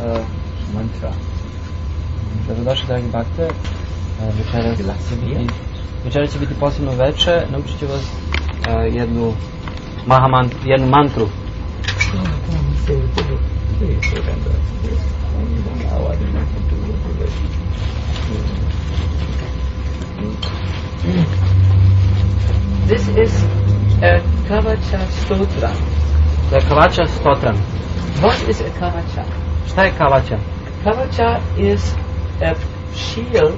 mantra. Dobrodošli, dragi bakte. Večeras će biti posebno veče. Naučit ću vas jednu mantru. This is a Kavacha Stotra. To je Kavacha Stotram. What is a Kavacha? Šta je Kavacha? Kavacha is a shield,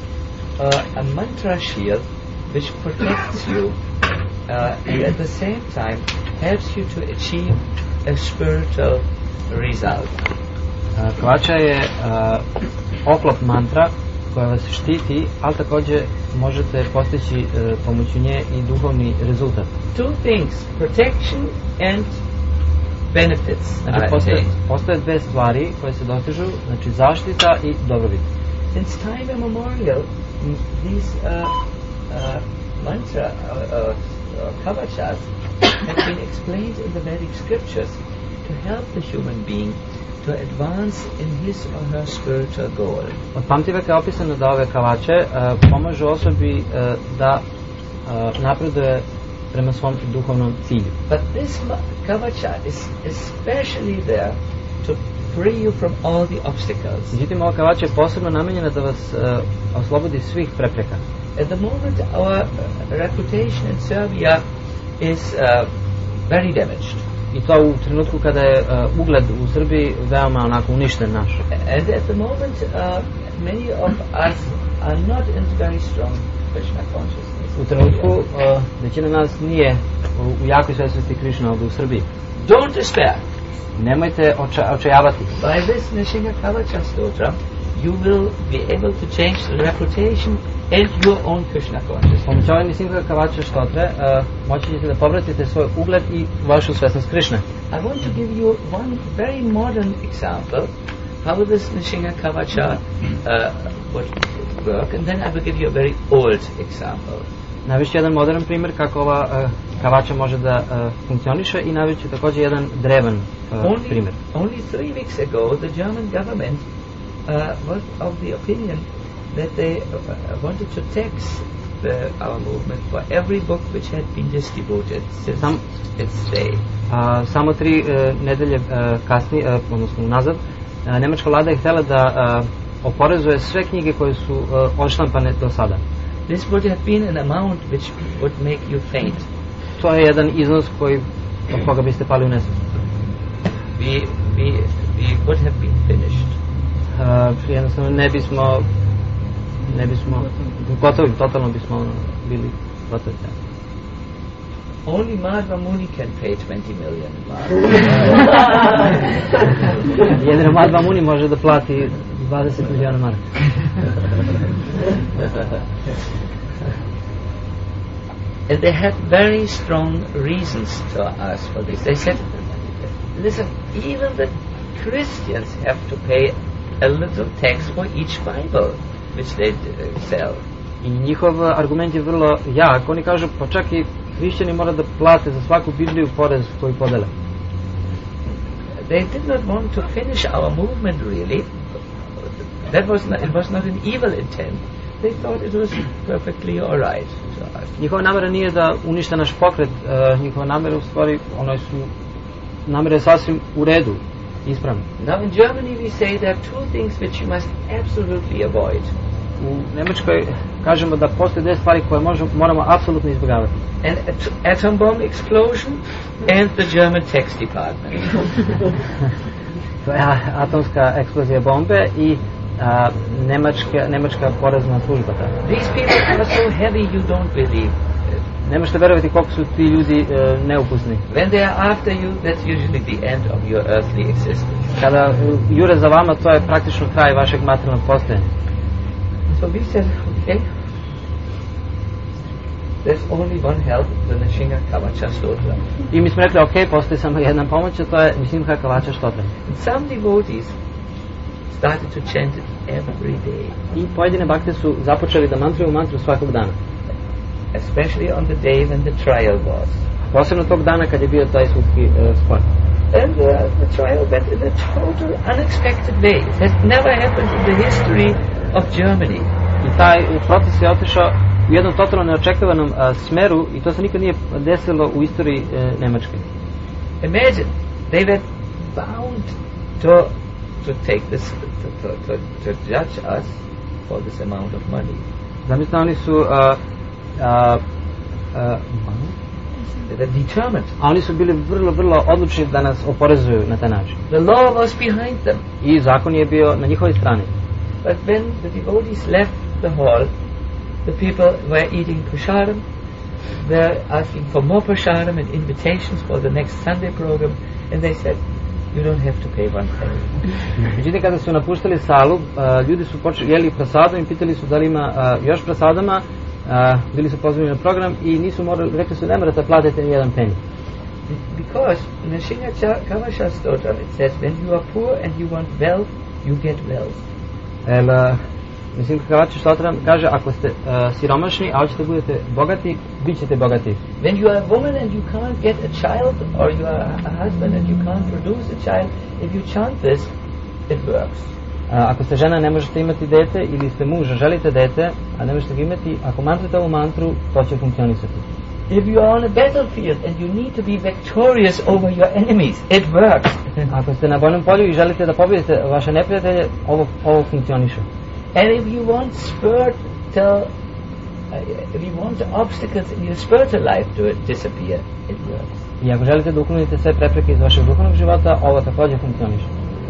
a mantra shield, which protects you and at the same time helps you to achieve a spiritual result. Kavacha je oklop mantra koja vas štiti, ali također možete postići pomoću nje i duhovni rezultat. Two things, protection and benefits. Znači, postoje dve stvari koje se dostižu, znači zaštita i dobrobit. Since time immemorial, these mantra kavachas have been explained in the Vedic scriptures to help the human being to advance in his or her spiritual goal. Od pamtiveka je opisano da ove kavače pomažu osobi da napreduje prema svom duhovnom cilju. But this kavacha is especially there to free you from all the obstacles. Međutim, ova kavača je posebno namenjena da vas oslobodi svih prepreka. At the moment, our reputation in Serbia is very damaged. I to u trenutku kada je ugled u Srbiji veoma onako uništen naš. And at the moment, many of us are not in very strong Krishna consciousness. U trenutku većina nas nije u jakoj svjesnosti Krishna ovdje u Srbiji. Don't despair. Nemojte očajavati. By this Nishinga Kavacha Stotra, you will be able to change the reputation and your own Krishna consciousness. Pomoću ove Nishinga Kavacha Stotre moći ćete da povratite svoj ugled i vašu svjesnost Krishne. I want to give you one very modern example how this Nishinga Kavacha would work, and then I will give you a very old example. Navešću jedan modern primjer kako ova kavača može da funkcioniše i navešću također jedan drevan primjer. Only 3 weeks ago, the German government was of the opinion that they wanted to tax our movement for every book which had been distributed since its day. Samo 3 nedelje kasnije, odnosno nazad, nemačka vlada je htjela da oporezuje sve knjige koje su odštampane do sada. This would have been an amount which would make you faint. To je jedan iznos od koga biste pali u nesvijest. We would have been finished. Jednostavno ne bismo gotovi, totalno bismo bili gotovi. Only Madhva Muni can pay 20 million. Jedino Madhva Muni može da plati 20 miliona marka. And they had very strong reasons to ask for this. They said, listen, even the Christians have to pay a little tax for each Bible which they sell. I njihov argument je vrlo jak. Oni kažu, pa čak i hrišćani mora da plate za svaku Bibliju porez koju podele. They did not want to finish our movement really. It was not an evil intent. They thought it was perfectly all right. Njihova namera nije da unište naš pokret. Njihova namera u stvari, namera je sasvim u redu, ispravno. Now in Germany we say there are 2 things which you must absolutely avoid. U Njemačkoj kažemo da postoje 2 stvari koje moramo apsolutno izbjegavati. An atom bomb explosion and the German tax department. To je atomska eksplozija bombe i nemačka porezna služba. These people are so heavy you don't believe it. Ne možete verovati koliko su ti ljudi neukusni. When they are after you, that's usually the end of your earthly existence. Kada jure za vama, to je praktično kraj vašeg materijalnog postojanja. So we said, okay, there's only one help, the Nishinga Kavacha Stotra. I mi smo rekli, ok, postoji samo jedna pomoć, a to je Nishinga Kavacha Stotra. And some devotees started to chant it every day. I pojedine bakte su započeli da mantruju mantru svakog dana. Especially on the day when the trial was. Posebno tog dana kad je bio taj sudski spor. And the trial went in a total unexpected way. It has never happened in the history of Germany. I taj proces je otišao u jednom totalno neočekivanom smeru i to se nikad nije desilo u istoriji Nemačke. Imagine, they were bound to take this, to judge us for this amount of money. Zamislite, oni su They were determined. a oni su bili vrlo odlučni da nas oporezuju na taj način. The law was behind them. I zakon je bio na njihovoj strani. But when the devotees left the hall, the people were eating prasadam, were asking for more prasadam and invitations for the next Sunday program, and they said, you don't have to pay one penny. Međutim, kada su napuštali salu, ljudi su jeli prasadom i pitali su da li ima još prasadama, bili su pozvani na program i nisu morali, rekli su ne morate platiti ni jedan penny. Because in the Shinga Kavasha Stotra it says, when you are poor and you want wealth, you get wealth. Mislim, Kavači Štotram kaže, ako ste siromašni, a hoćete budete bogati, bit ćete bogati. When you are a woman and you can't get a child, or you are a husband and you can't produce a child, if you chant this, it works. Ako ste žena, ne možete imati dete, ili ste muž, želite dete, a ne možete ga imati, ako mantrate ovu mantru, to će funkcionisati. If you are on a battlefield and you need to be victorious over your enemies, it works. Ako ste na bojnom polju i želite da pobjedite vaše neprijatelje, ovo funkcioniše. And if you want if you want the obstacles in your spiritual life to disappear, it works. I ako želite da uklonite sve prepreke iz vašeg duhovnog života, ovo također funkcioniše.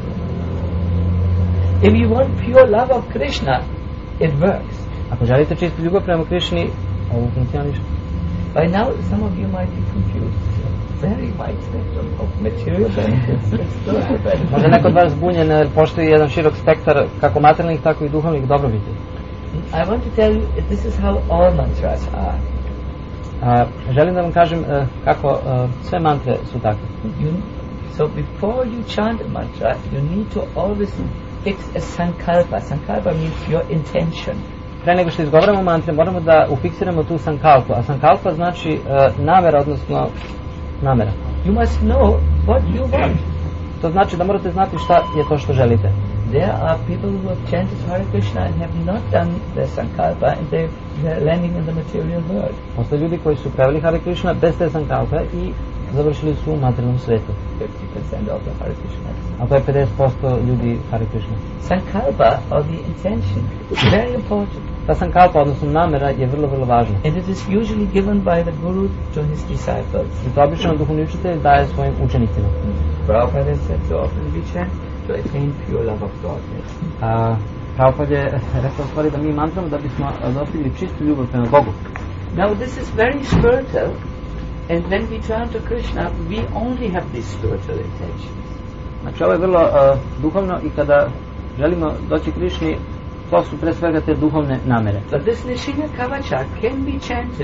If you want pure love of Krishna, it works. Ako želite čistu ljubav prema Krišni, ovo funkcioniše. By now, some of you might be confused. Very wide spectrum of material benefits. Možda neko od vas zbunjen, jer postoji jedan širok spektar kako materijalnih, tako i duhovnih dobrobiti. I want to tell you, this is how all mantras are. Želim da vam kažem kako sve mantre su takve. So before you chant a mantra, you need to always fix a sankalpa. Sankalpa means your intention. Pre nego što izgovaramo mantre, moramo da ufiksiramo tu sankalpu, a sankalpa znači namera, odnosno namera. You must know what you want. To znači da morate znati šta je to što želite. There are people who have chanted Hare Krishna and have not done their sankalpa and they're landing in the material world. Postoje ljudi koji su preveli Hare Krishna bez te sankalpe i završili su u materijalnom svijetu. 50% of the Hare Krishna. A to je 50% ljudi Hare Krishna. Sankalpa, or the intention, is very important. Ta sankalpa, odnosno namera, je vrlo važna. And it is usually given by the Guru to his disciples. I to obično duhovni učitelj daje svojim učenicima. Prabhupada said so often we chant to attain pure love of God. Prabhupada je rekao stvari da mi mantramo da bismo dostigli čistu ljubav prema Bogu. Now this is very spiritual, and when we turn to Krishna, we only have this spiritual intention. Znači ovo je vrlo duhovno i kada želimo doći Krišni, to su pre svega te duhovne namere. But this Nishinga Kavacha can be chanted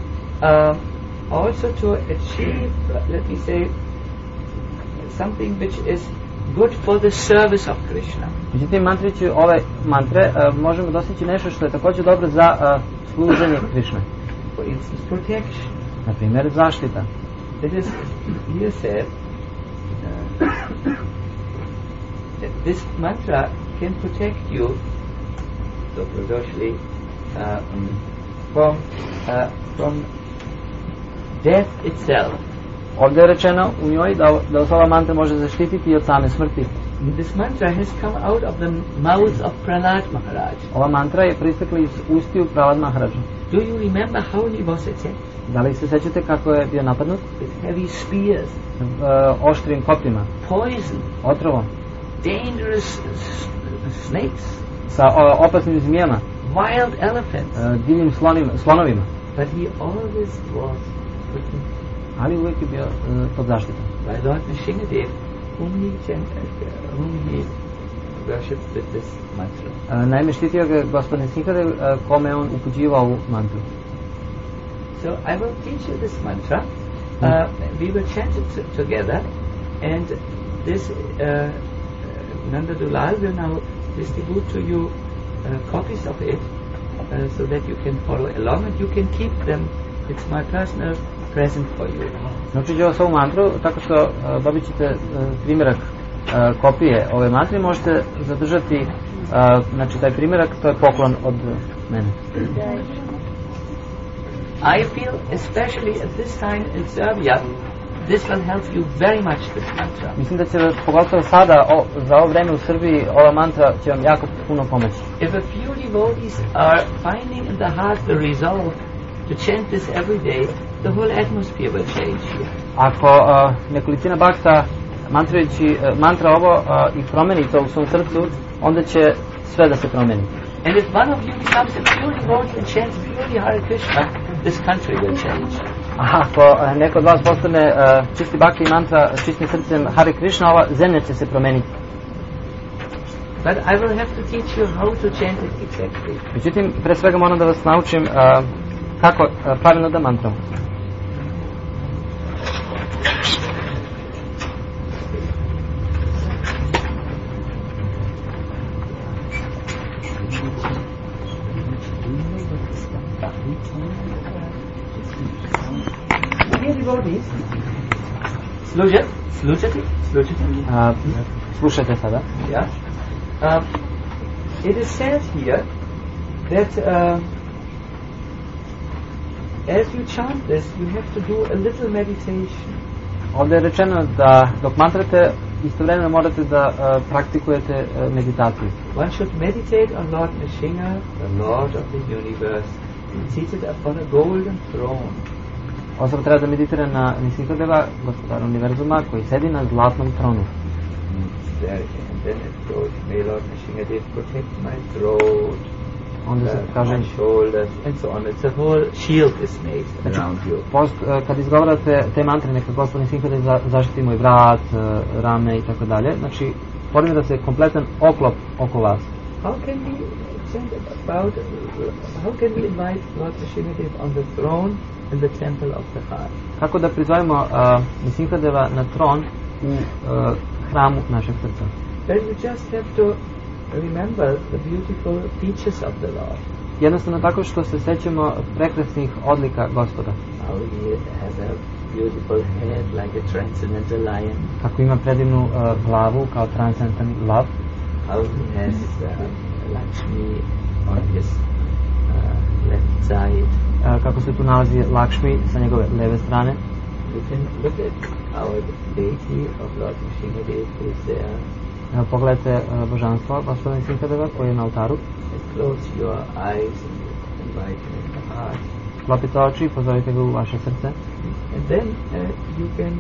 also to achieve, let me say, something which is good for the service of Krishna. Međutim, mantrići ove mantre možemo dostići nešto što je također dobro za služenje Krišne. For instance, protection. Na primjer, zaštita. It is here said that this mantra can protect you, from death itself. Ovdje je rečeno u njoj da ova mantra može zaštititi i od same smrti. This mantra has come out of the mouth of Prahlad Maharaj. Ova mantra je proistekla iz ustiju Prahlad Maharaja. Do you remember how he was attacked? Da li se sećate kako je bio napadnut? With heavy spears, oštrim kopljima, poison, otrovom, dangerous snakes, sa opasnim zmijama, wild elephants. Divnim slonovima. But he always was protected. Ali uvijek je bio pod zaštitom. By Lord Nishingadev, whom he worshipped with this mantra. Naime, štitio ga gospod Nishingadev, kome on upućivao ovu mantru. So I will teach you this mantra. We will chant it together, and this Nanda Dulal will now distribute to you copies of it, so that you can follow along and you can keep them. It's my personal present for you. Naučit ću vas ovu mantru tako što dobit ćete primjerak kopije ove mantre, možete zadržati znači taj primjerak, to je poklon od mene. I feel especially at this time in Serbia this will help you very much, this mantra. Mislim da će pogotovo sada za ovo vreme u Srbiji ova mantra će vam jako puno pomoći. If a few devotees are finding in the heart the resolve to chant this every day, the whole atmosphere will change here. Ako nekolicina bakta mantra ovo i promeni to u svom srcu, onda će sve da se promeni. And if one of you becomes a pure devotee and chants purely Hare Krishna, this country will change. Ako neko od vas postane čisti bakti i mantra čistim srcem Hare Krishna, ova zemlja će se promeniti. But I will have to teach you how to chant it exactly. Međutim, pre svega moram da vas naučim kako pravilno da mantram. Slušajte sada. Yeah. It is said here that as you chant this, you have to do a little meditation. Ovdje je rečeno da dok mantrate istovremeno morate da praktikujete meditaciju. One should meditate on Lord Nrsimha, the Lord of the universe, seated upon a golden throne. Osoba treba da meditira na Nrsimhadeva, gospodara univerzuma, koji sedi na zlatnom tronu. And then it goes, may Lord Nrsimhadev protect my throat, my shoulders, and so on. It's a whole shield is made around you. Kad izgovarate te mantre, neka gospod Nrsimhadev zaštiti moj vrat, rame i tako dalje, znači formira se kompletan oklop oko vas. How can we invite Lord Nrsimhadev on the throne in the temple of the heart? Kako da prizovemo Nrsimhadeva na tron u hramu našeg srca? Then you just have to remember the beautiful features of the Lord. Jednostavno tako što se sećamo prekrasnih odlika Gospoda. How he has a beautiful head like a transcendental lion. Kako ima predivnu glavu kao transcendentalni lav. How he has Lakshmi on his left side. Kako se tu nalazi Lakshmi sa njegove leve strane. You can look at our deity of Lord Nrsimhadev who is there. Pogledajte božanstvo gospodina Nrsimhadeva koji je na oltaru. Close your eyes and invite him in the heart. Sklopite oči i pozovite ga u vaše srce. And then you can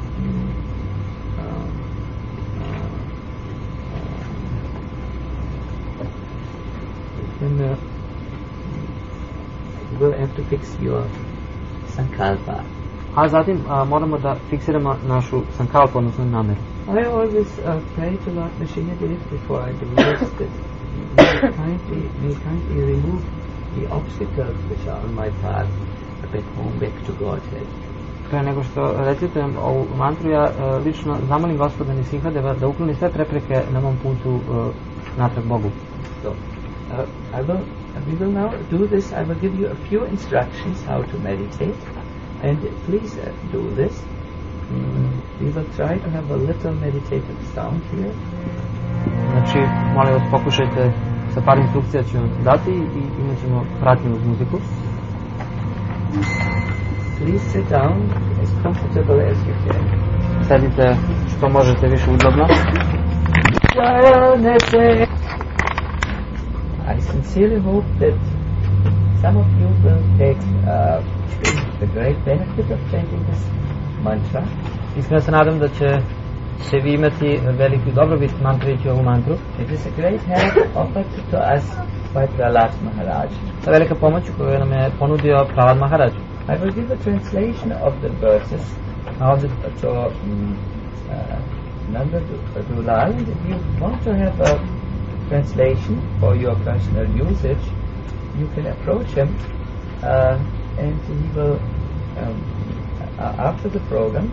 you will have to fix your sankalpa. A zatim moramo da fiksiramo našu sankalpu, odnosno nameru. I always pray to Lord Nrsimhadev before I do this, that may kindly remove the obstacles which are on my path back home, back to Godhead. Pre nego što recitujem ovu mantru, ja lično zamolim gospoda Nrsimhadeva da ukloni sve prepreke na mom putu natrag Bogu. So, we will now do this. I will give you a few instructions how to meditate, and please do this. We will try to have a little meditative sound here. Znači, molim vas, pokušajte, sa par instrukcija ću vam dati i imat ćemo pratnju uz muziku. Please sit down as comfortable as you can. Sedite što možete više udobno. I sincerely hope that some of you will take the great benefit of chanting this mantra. Iskreno se nadam da će se vi imati veliki dobrobit mantrajući ovu mantru. It is a great help offered to us by Prahlad Maharaj. To je velika pomoć koju nam je ponudio Prahlad Maharaj. I will give a translation of the verses to Nanda Dulal. If you want to have a translation for your personal usage, you can approach him and he will after the program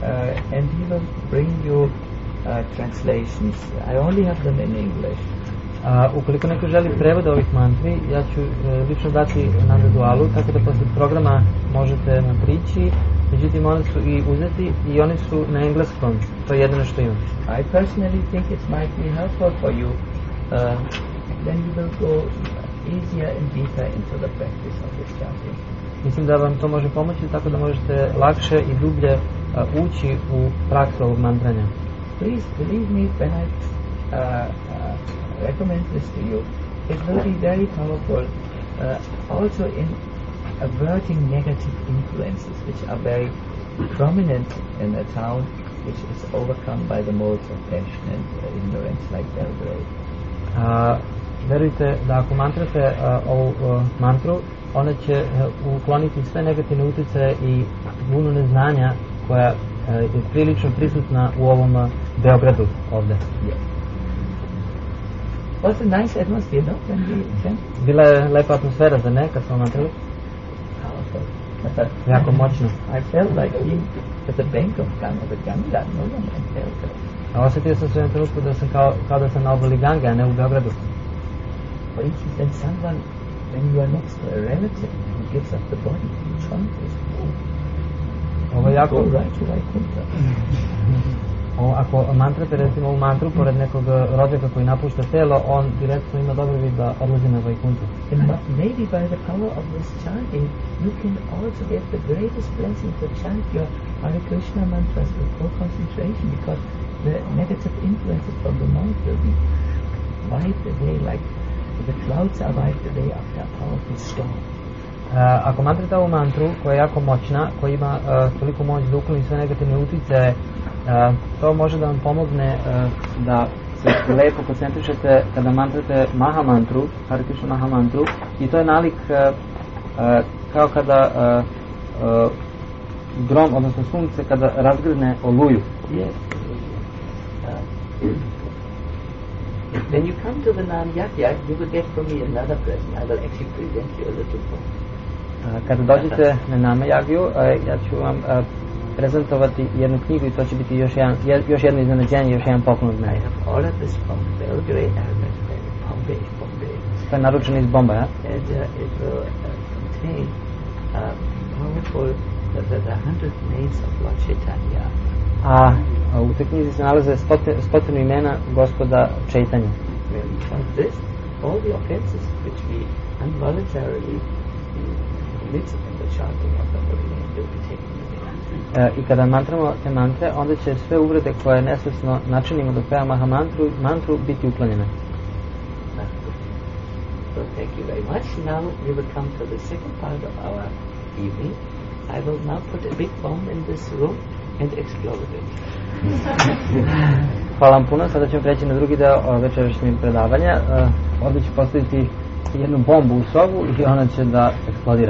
and he will bring you translations. I only have them in English. Ukoliko neko želi prevod ovih mantri, ja ću lično dati Nanda Dualu, tako da posle programa možete nam prići. Međutim, oni su i uzeti i oni su na engleskom, to je jedino što imam. I personally think it might be helpful for you, then you will go easier and deeper into the practice of this chanting. Mislim da vam to može pomoći tako da možete lakše i dublje ući u praksu ovog mantranja. Please believe me when I recommend this to you. It will be very powerful also in averting negative influences which are very prominent in a town which is overcome by the modes of passion and ignorance like Belgrade. Verujte da ako mantrate ovu mantru, ona će ukloniti sve negativne utjecaje i bunu neznanja koja je prilično prisutna u ovom Beogradu ovdje. Yes. Was a nice atmosphere, no? When we chant? Bila je lepa atmosfera, za ne, kad smo mantrali? Powerful. Jako moćno. I felt like being at the bank of Ganga, no? And felt Osjetio sam se u jednom trenutku da sam kao da sam na obali Gange, a ne u Beogradu. For instance, when you are next to a relative who gives up the body, you chant this. Ovo je jako... Go right to Vaikuntha. Ako mantrate recimo ovu mantru pored nekog rođaka koji napušta telo, on direktno ima dobrobit da odlazi na Vaikunthu. And maybe by the power of this chanting, you can also get the greatest blessing to chant your Hare Krishna mantras with full concentration, because the negative influences from the monk will be wiped away like the clouds are wiped away after a powerful storm. Ako mantrate ovu mantru koja je jako moćna, koja ima toliko moć da ukloni sve negativne uticaje, to može da vam pomogne da se lepo koncentrišete kada mantrate Maha mantru, Hare Krishna Maha mantru, i to je nalik kao kada grom, odnosno sunce, kada razgrne oluju. Yes. When you come to the Nam Yajna, you will get from me another present. I will actually present you a little book. Kada dođete na Nama Jagiju, ja ću vam prezentovati jednu knjigu i to će biti još jedno iznenađenje, još jedan poklon od mene. All of this from Belgrade, Bombay. To je naručeno iz Bombaja. And it will contain powerful, the 100 names of Lord Chaitanya. A u toj knjizi se nalaze stotinu imena gospoda Chaitanya. When we chant this, all the offenses which we involuntarily commit in the chanting of the holy name will be taken away. I kada mantramo te mantre, onda će sve uvrede koje nesvesno načinimo dok pevamo Maha mantru biti uklonjene. So thank you very much. Now we will come to the second part of our evening. I will now put a big bomb in this room and explode it. Hvala vam puno, sada ćemo preći na drugi deo večerašnjeg predavanja. Ovdje ću postaviti jednu bombu u sobu i ona će da eksplodira.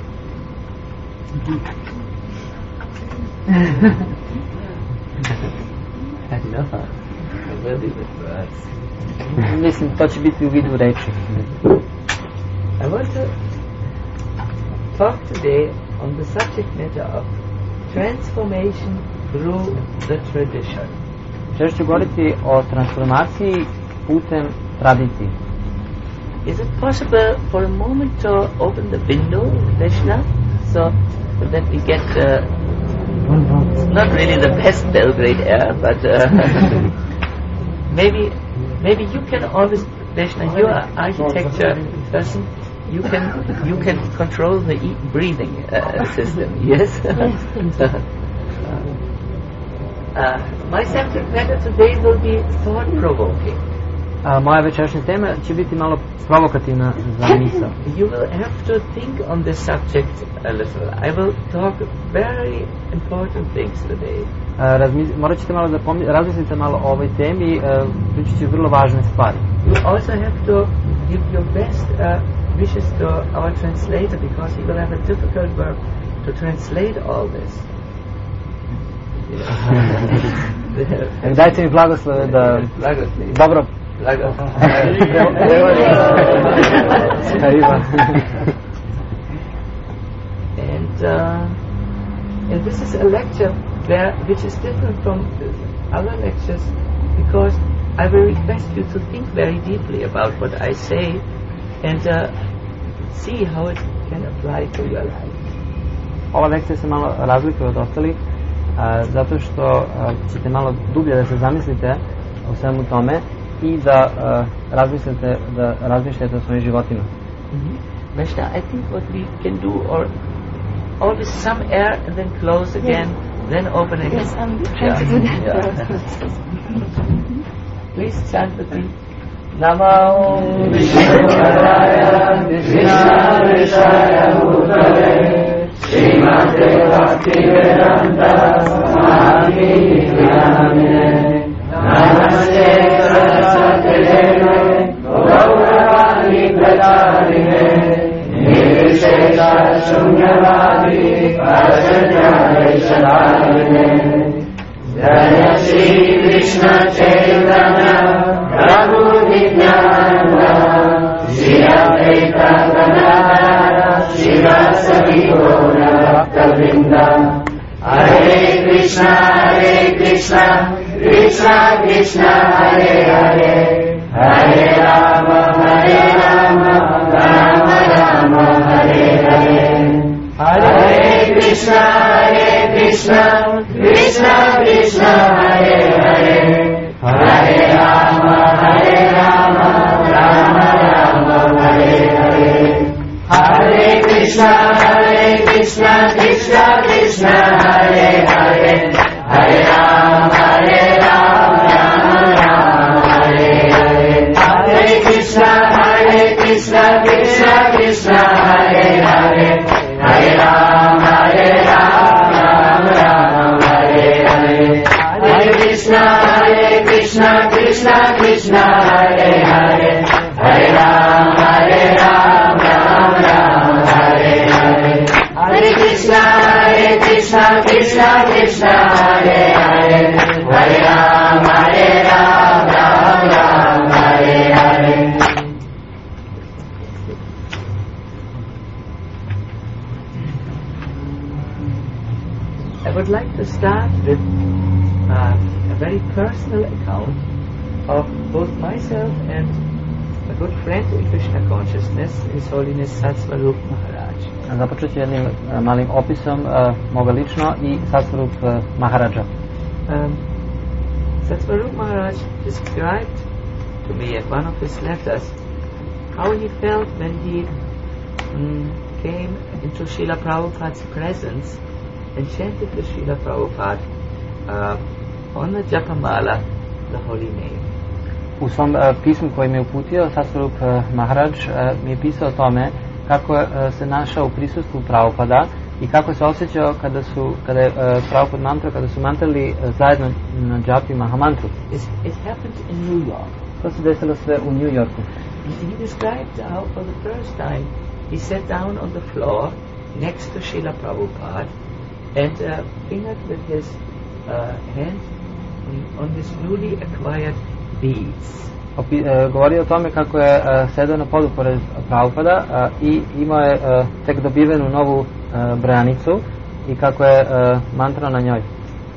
Mislim, to će biti u vidu reči. I want to talk today on the subject matter of transformation through the tradition. Želim ću govoriti o transformaciji putem tradicije. Is it possible for a moment to open the window, Krishna, so that we get not really the best Belgrade air, but maybe you can always, Krishna, you are architecture person. You can control the breathing system. Yes. My subject matter today will be thought-provoking. Moja večerašnja tema će biti malo provokativna za misao. You will have to think on this subject a little. I will talk very important things today. Morat ćete malo da razmislite malo o ovoj temi, pričat ću vrlo važne stvari. You also have to give your best wishes to our translator, because he will have a difficult work to translate all this. Dajte mi blagoslove da dobro and this is a lecture which is different from other lectures, because I will request you to think very deeply about what I say and see how it can apply to your life. Ova lekcija se malo razlikuje od ostalih zato što ćete malo dublje da se zamislite o svemu tome i da razmišljate o svojim životima. Veshta, I think what we can do, or always some air and then close again, then open again. Yes, I'm trying to do that. Please chant with me. Namo Vishnupadaya Krishna Vishaya Bhutale Srimate Bhaktivedanta Swami Namine Namaste Saraswate Deve Gauravani Pracharine Nirvishesha Shunyavadi Prajnane Shadarine Jaya Shri Krishna Chaitanya Prabhu Nityananda Shri Advaita Gadadhara Shivasati Gaura Bhakta-vrinda Hare Krishna Krishna Krishna Hare Hare Hare Rama Rama Rama Hare Hare Hare Krishna Krishna Krishna Hare Hare Hare Rama Rama Hare Hare Hare Krishna Krishna Krishna Hare Hare Hare Rama Rama Hare Hare Hare Krishna Krishna Krishna Hare Hare Hare Rama Rama Hare Hare Hare Krishna Krishna Krishna Hare Hare Hare Rama Rama Hare Hare Hare Krishna Krishna Krishna Hare Hare Hare Rama Rama Hare Hare. I would like to start with a very personal account of both myself and a good friend in Krishna consciousness, His Holiness Satsvarup Maharaj. Započet ću jednim malim opisom moga lično i Satsvarup Maharaja. Satsvarup Maharaj described to me in one of his letters how he felt when he came into Srila Prabhupada's presence and chanted to Srila Prabhupada on the Japamala, the holy name. U svom pismu koji mi je uputio, Satsvarup Maharaj mi je pisao o tome kako se našao u prisustvu Prabhupada i kako se osjećao kada je Prabhupada mantra, kada su mantrali zajedno na džapi Mahamantru. It happened in New York. To se desilo sve u New Yorku. He described how for the first time he sat down on the floor next to Srila Prabhupada and fingered with his hand on his newly acquired beads. Govorio o tome kako je sedao na podu pored Prabhupada i imao je tek dobivenu novu brojanicu i kako je mantrao na njoj.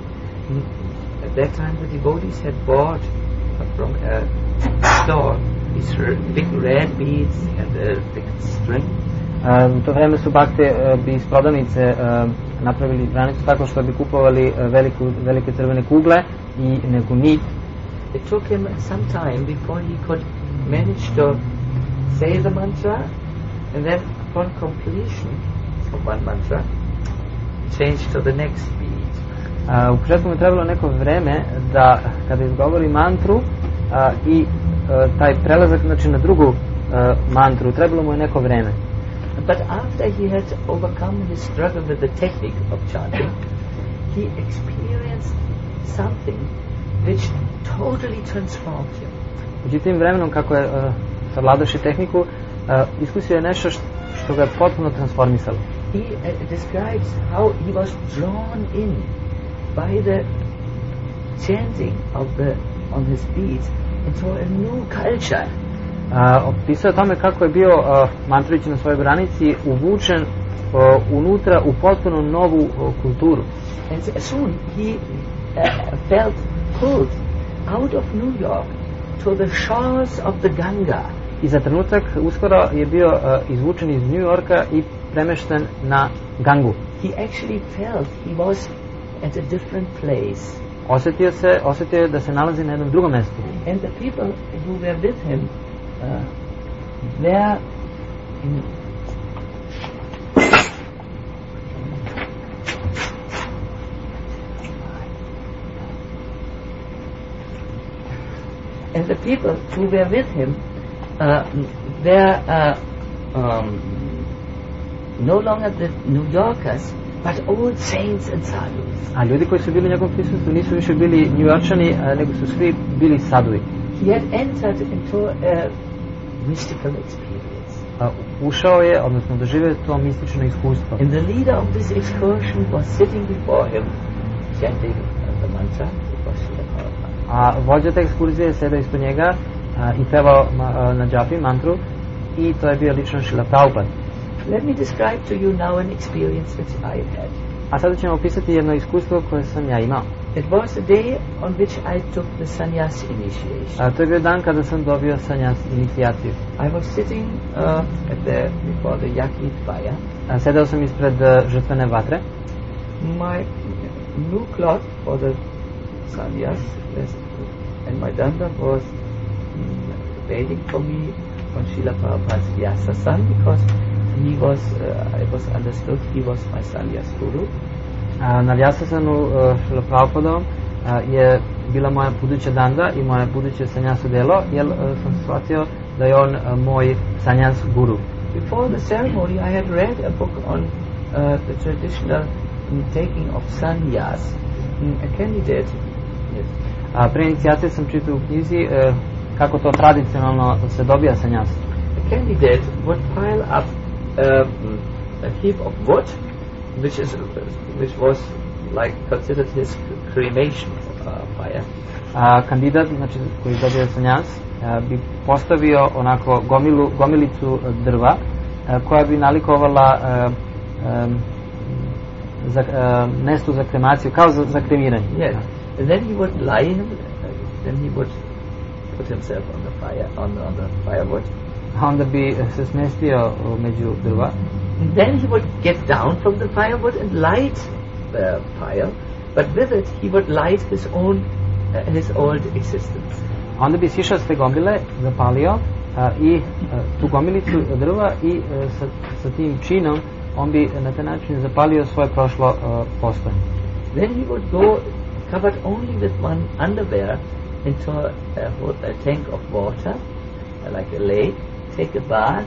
At that time the devotees had bought from a store these big red beads and a big string. U to vreme su bakte bi iz prodavnice napravili brojanicu tako što bi kupovali velike crvene kugle i neku nit. It took him some time before he could manage to say the mantra, and then upon completion of one mantra, change to the next bead. U početku mu je trebalo neko vreme da kada izgovori mantru i taj prelazak znači na drugu mantru, trebalo mu je neko vreme. But after he had overcome his struggle with the technique of chanting, he experienced something which totally transformed him. Međutim, vremenom kako je savladavši tehniku, iskusio je nešto što ga je potpuno transformisalo. He describes how he was drawn in by the chanting on his beads into a new culture. Opisao je tome kako je bio mantrujući na svojoj granici uvučen unutra u potpuno novu kulturu. And soon he felt pulled out of New York to the shores of the Ganga. I za trenutak uskoro je bio izvučen iz New Yorka i premešten na Gangu. He actually felt he was at a different place. Osjetio je da se nalazi na jednom drugom mjestu. And the people who were with him were in and the people who were with him were no longer the New Yorkers, but old saints and sadhus. A ljudi koji su bili u njegovom prisustvu nisu više bili New Yorkčani, nego su svi bili sadhuji. He had entered into a mystical experience. Ušao je, odnosno doživio to mistično iskustvo. And the leader of this excursion was sitting before him, chanting the mantra. It was Srila Prabhupada. A vođa te ekskurzije je sedao ispod njega i pevao na džapi mantru, i to je bio lično Srila Prabhupada. Let me describe to you now an experience which I had. A sada ćemo opisati jedno iskustvo koje sam ja imao. It was the day on which I took the sannyas initiation. To je bio dan kada sam dobio sannyas inicijaciju. I was sitting before the yaki fire. Sedao sam ispred žrtvene vatre. My new cloth for the sannyas and my danda was waiting for me on Srila Prabhupada's Vyasa-san, because it was understood he was my sannyas guru. Na Vyasa-sanu Srila Prabhupadom je bila moja buduća danda i moje buduće sannyas delo, jer sam shvatio da je on moj sannyas guru. Before the ceremony I had read a book on the traditional taking of sannyas. A candidate, yes. Pre inicijacije sam čitao u knjizi kako to tradicionalno se dobija sannyas. A candidate would pile up a heap of wood, which was like considered his cremation fire. Kandidat, znači koji dobija sannyas, bi postavio onako gomilicu drva koja bi nalikovala mesto za kremaciju, kao za kremiranje. Yes. And then he would lie, then he would put himself on the fire, on the firewood. Onda bi se smestio među drva. And then he would get down from the firewood and light the fire, but with it he would light his old existence. Onda bi sišao s te gomile, zapalio i tu gomilicu drva i sa tim činom on bi na taj način zapalio svoje prošlo postojanje. Then he would go covered only with one underwear into a tank of water, like a lake, take a bath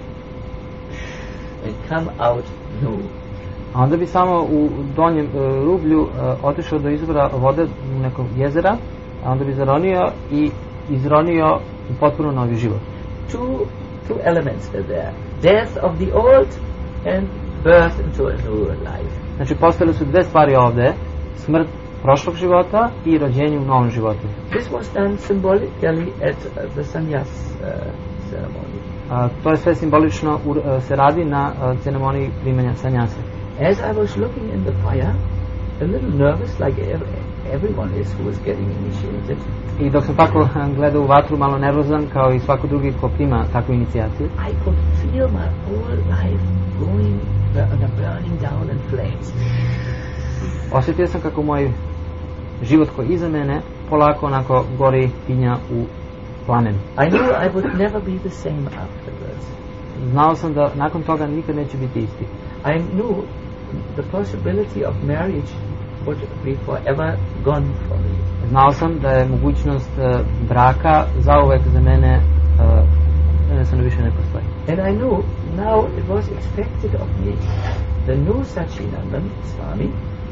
and come out nude. A onda bi samo u donjem rublju otišao do izvora vode u nekog jezera, a onda bi zaronio i izronio u potpuno novi život. Two elements were there: death of the old and birth into a new life. Znači postojale su dve stvari ovde: smrt prošlog života i rođenje u novom životu. This was done symbolically at the sannyas ceremony. To je sve simbolično se radi na ceremoniji primanja sannyasa. As I was looking in the fire, a little nervous, like everyone is who is getting initiated. I dok sam tako gledao u vatru, malo nervozan kao i svako drugi ko prima takvu inicijaciju, I could feel my whole life going burning down in flames. Osjetio sam kako moj život koji iza mene polako onako gori, pinja u plamen. I knew I would never be the same afterwards. Znao sam da nakon toga nikad neće biti isti. I knew the possibility of marriage would be forever gone for me. Znao sam da je mogućnost braka zauvek za mene jednostavno više ne postoji. And I knew now it was expected of me, the new Sachinandan Swami,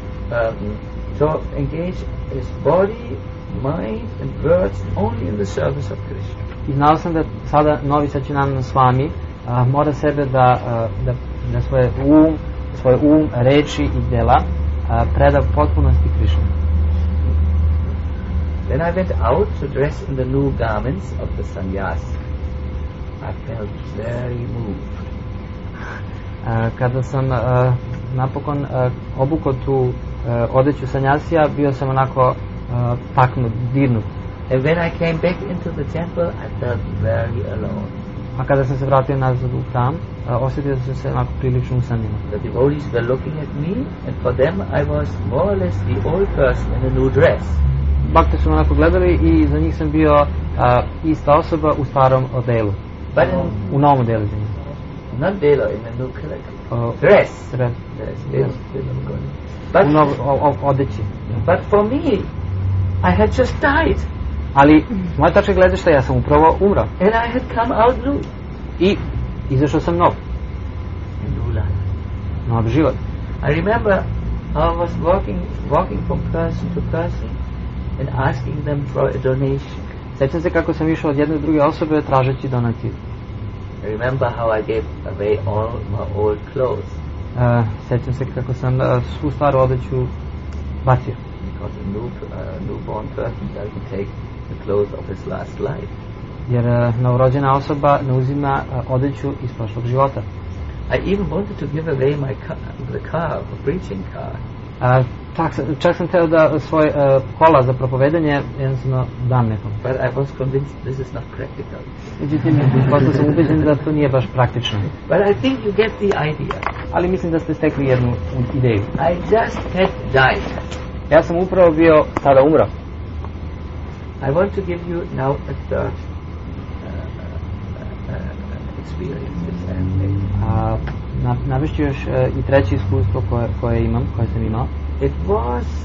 to engage his body, mind and words only in the service of Krishna. I znao sam da sada novi Sachinandan Swami mora sebe da svoj um, reči i djela preda potpunosti Krishna. When I went out to dress in the new garments of the sannyas, I felt very moved. Kada sam napokon obukao tu odeću sannyasija, bio sam onako taknut, dirnut. And when I came back into the temple, I felt very alone. A kada sam se vratio nazad u hram, osjetio sam se onako prilično usamljeno. The devotees were looking at me, and for them I was more or less the old person in a new dress. Bhakti su onako gledali i za njih sam bio ista osoba u starom odelu. U novom odelu za njih. Not velo, in a new dress. Dress. Yes, but, u odeći. But for me, I had just died. Ali, moja tačka gledišta, ja sam upravo umro. And I had come out new. I izašao sam nov. Nov život. I remember I was walking from person to person and asking them for a donation. Sjećam se kako sam išao od jedne do druge osobe tražeći donaciju. I remember how I gave away all my old clothes. Sjećam se kako sam svu staru odeću bacio. Because a newborn person doesn't take the clothes of his last life. Jer novorođena osoba ne uzima odeću iz prošlog života. I even wanted to give away the car, the preaching car. Čak sam teo da svoje kola za propovedanje jednostavno dam nekom. But I was convinced this is not practical. Međutim, postao sam ubeđen da to nije baš praktično. But I think you get the idea. Ali mislim da ste stekli jednu ideju. I just had died. Ja sam upravo bio tada umro. I want to give you now a third experience. Navešću još i treće iskustvo koje sam imao. It was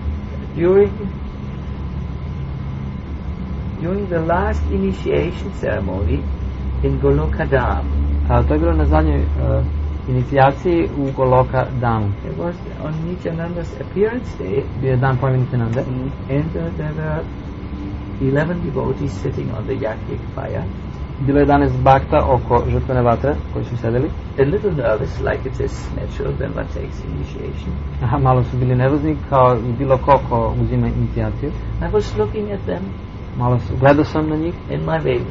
during the last initiation ceremony in Goloka Dham. To je bilo na zadnjoj inicijaciji u Goloka Dhamu. It was on Nityananda's appearance day. Bio je dan pojme Nityanande. And there were 11 devotees sitting on the yajnik fire. Bilo je 11 bhakta oko žrtvene vatre koji su sedeli. A little nervous, like it is natural when one takes initiation. Malo su bili nervozni kao i bilo ko uzima inicijaciju. I was looking at them. Gledao sam na njih. In my way,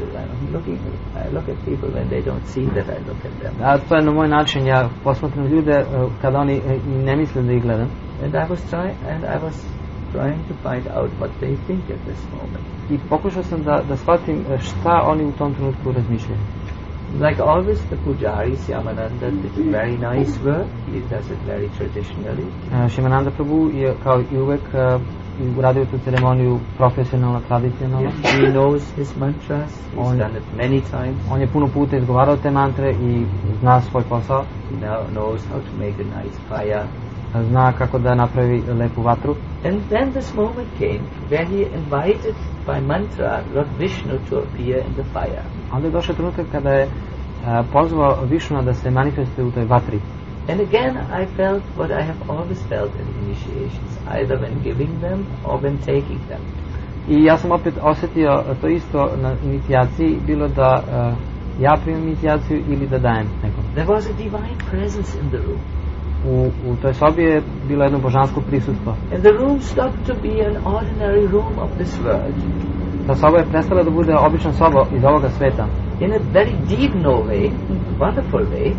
I look at people when they don't see that I look at them. To je na moj način, ja posmatram ljude kada oni ne misle da ih gledam. And I was trying to find out what they think at this moment. I pokušao sam da shvatim šta oni u tom trenutku razmišljaju. Like always, the pujari Shyamananda did very nice work. He does it very traditionally. Shyamananda Prabhu je kao i uvek uradio tu ceremoniju profesionalno, tradicionalno. He knows his mantras. He's done it many times. On je puno puta izgovarao te mantre i zna svoj posao. He now knows how to make a nice fire. Zna kako da napravi lepu vatru. And then this moment came where he invited by mantra Lord Vishnu to appear in the fire. Onda je došao trenutak kada je pozvao Višnua da se manifestuje u toj vatri. And again I felt what I have always felt in initiations, either when giving them or when taking them. I ja sam opet osjetio to isto na inicijaciji, bilo da ja primim inicijaciju ili da dajem nekom. There was a divine presence in the room. U toj sobi je bilo jedno božansko prisutstvo. And the room stopped to be an ordinary room of this world. Ta soba je prestala da bude obična soba iz ovoga sveta. In a very deep way, wonderful way,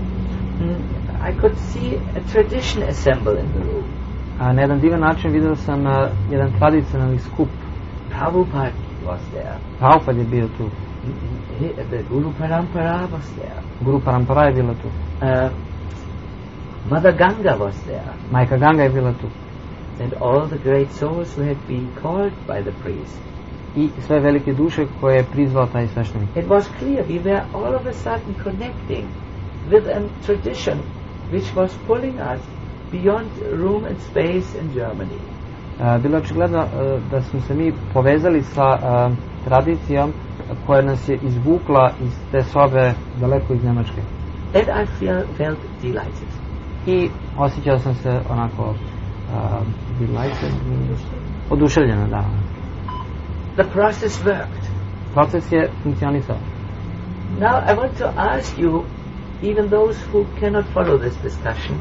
I could see a tradition assemble in the room. Na jedan divan način vidio sam jedan tradicionalni skup. Prabhupada was there. Prabhupada je bio tu. The Guru Parampara was there. Guru Parampara je bila tu. Mother Ganga was there. Majka Ganga je bila tu. And all the great souls who had been called by the priest. I sve velike duše koje je prizvao taj sveštenik. It was clear we were all of a sudden connecting with a tradition which was pulling us beyond room and space in Germany. Bilo je očigledno da smo se mi povezali sa tradicijom koja nas je izvukla iz te sobe daleko iz Njemačke. And I felt delighted. I osjećao sam se onako delighted, oduševljeno, da. The process worked. Proces je funkcionisao. Now I want to ask you, even those who cannot follow this discussion,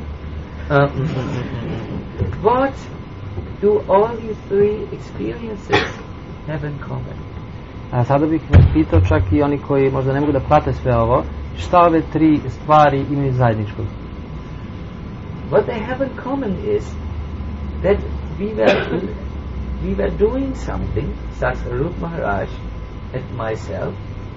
what do all these three experiences have in common? Sada bih pitao čak i oni koji možda ne mogu da prate sve ovo, šta ove tri stvari imaju zajedničkog? What they have in common is that we were we were doing something, Satsvarup Maharaj and myself,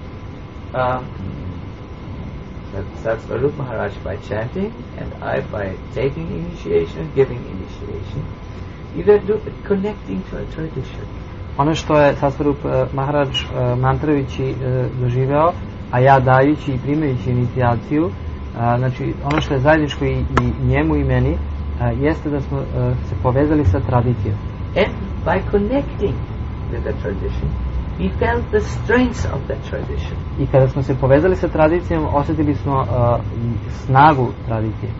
Satsvarup Maharaj by chanting and I by taking initiation, giving initiation. We were connecting to a tradition. Ono što je Satsvarup Maharaj mantrajući doživeo, a ja dajući i primajući inicijaciju, znači ono što je zajedničko i njemu i meni, jeste da smo se povezali sa tradicijom. And by connecting with the tradition, we felt the strength of that tradition. I kada smo se povezali sa tradicijom, osjetili smo snagu tradicije.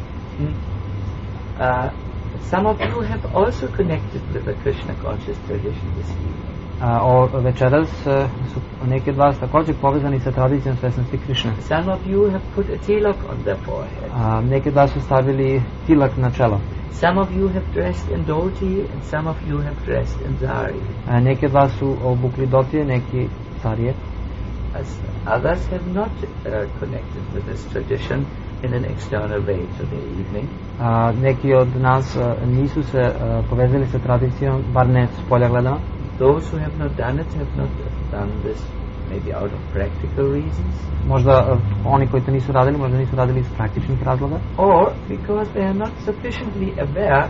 Some of you have also connected with the Krishna conscious tradition this evening. Večeras su neki od vas također povezani sa tradicijom svesnosti Krishna. Some of you have put a tilak on their forehead. Neki od vas su stavili tilak na čelo. Some of you have dressed in dhoti and some of you have dressed in sari. Neki od vas su obukli dhotije, neki sarije. Others have not connected with this tradition in an external way today evening. Neki od nas nisu se povezali sa tradicijom, bar ne s polja gledano. Those who have not done it have not done this maybe out of practical reasons. Možda oni koji to nisu radili, možda nisu radili iz praktičnih razloga. Or because they are not sufficiently aware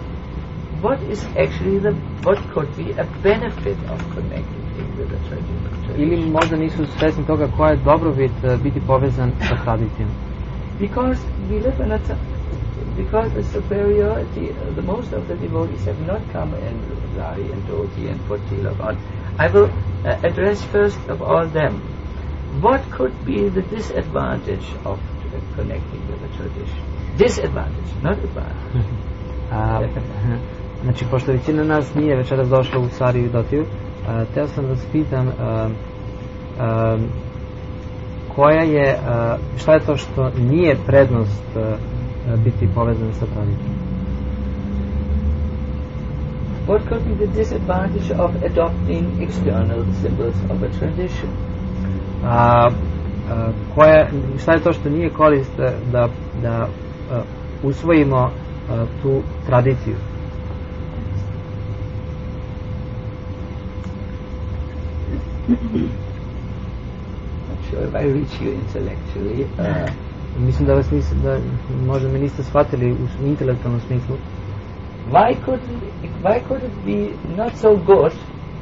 what could be a benefit of connecting with the tradition. Ili možda nisu svesni toga koja je dobrobit biti povezan sa tradicijom. Because we live in because the superiority, the most of the devotees have not come in sari and dhoti and put tilak on. I will address first of all them. What could be the disadvantage of connecting with the tradition? Disadvantage, not advantage. Znači, pošto većina nas nije večeras došla u sariju i dhotiju, teo sam da vas pitam šta je to što nije prednost biti povezan sa tradicijom? What could be the disadvantage of adopting external symbols of a tradition? Šta je to što nije korist da usvojimo tu tradiciju? Not sure if I reach you intellectually. Mislim da možda me niste shvatili u intelektualnom smislu. Why could it be not so good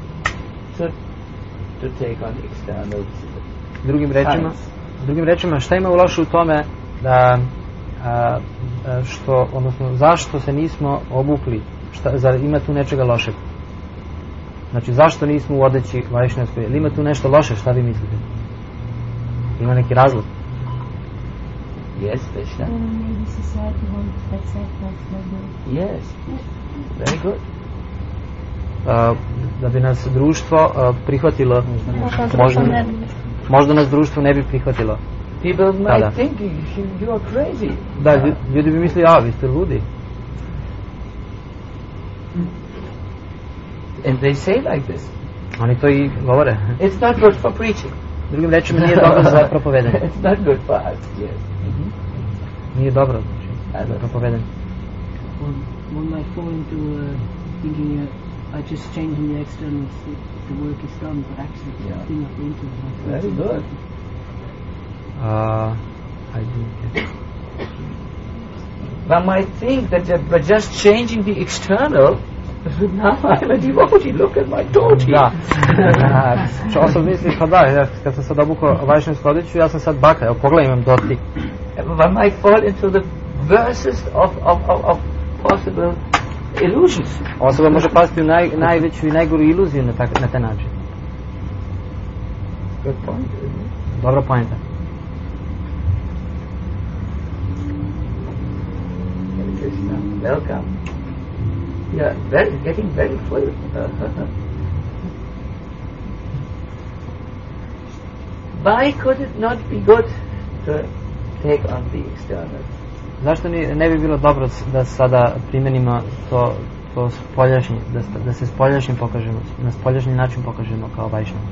to take on external? Drugim rečima, šta ima loše u tome da zašto se nismo obukli? Zar ima tu nečega lošeg? Znači, zašto nismo u odeći vajšnjavskoj? Ili ima tu nešto loše, šta vi mislite? Ima neki razlog? Yes, Krishna. Maybe society won't accept us like that. Yes, very good. Da bi nas društvo prihvatilo, možda nas društvo ne bi prihvatilo. People might think you are crazy. Da, ljudi bi mislili, vi ste ludi. And they say like this. Oni to i govore. It's not good for preaching. Drugim rečima, nije dobro za propovedanje. It's not good for us, yes. Nije dobro za propovedanje. One might fall into thinking I just changing the externals, the work is done, but actually it's a thing of the internal. Very good. I didn't get it. One might think that by just changing the external, now I'm a devotee, look at my dhoti. Da. Osoba misli, pa da, kad sam sad obukao vajšnjavsku odeću, ja sam sad baka, evo pogledaj, imam dhoti. One might fall into the worstest of possible illusions. Osoba može pasti u najveću i najgoru iluziju na taj način. Good point, isn't it? Dobra pointa. Krishna, welcome. Yeah, getting very full. Why could it not be good to take on the external? Zašto ne bi bilo dobro da sada primenimo to spoljašnje, da se spoljašnjim pokažemo, na spoljašnji način pokažemo kao vajšnjav?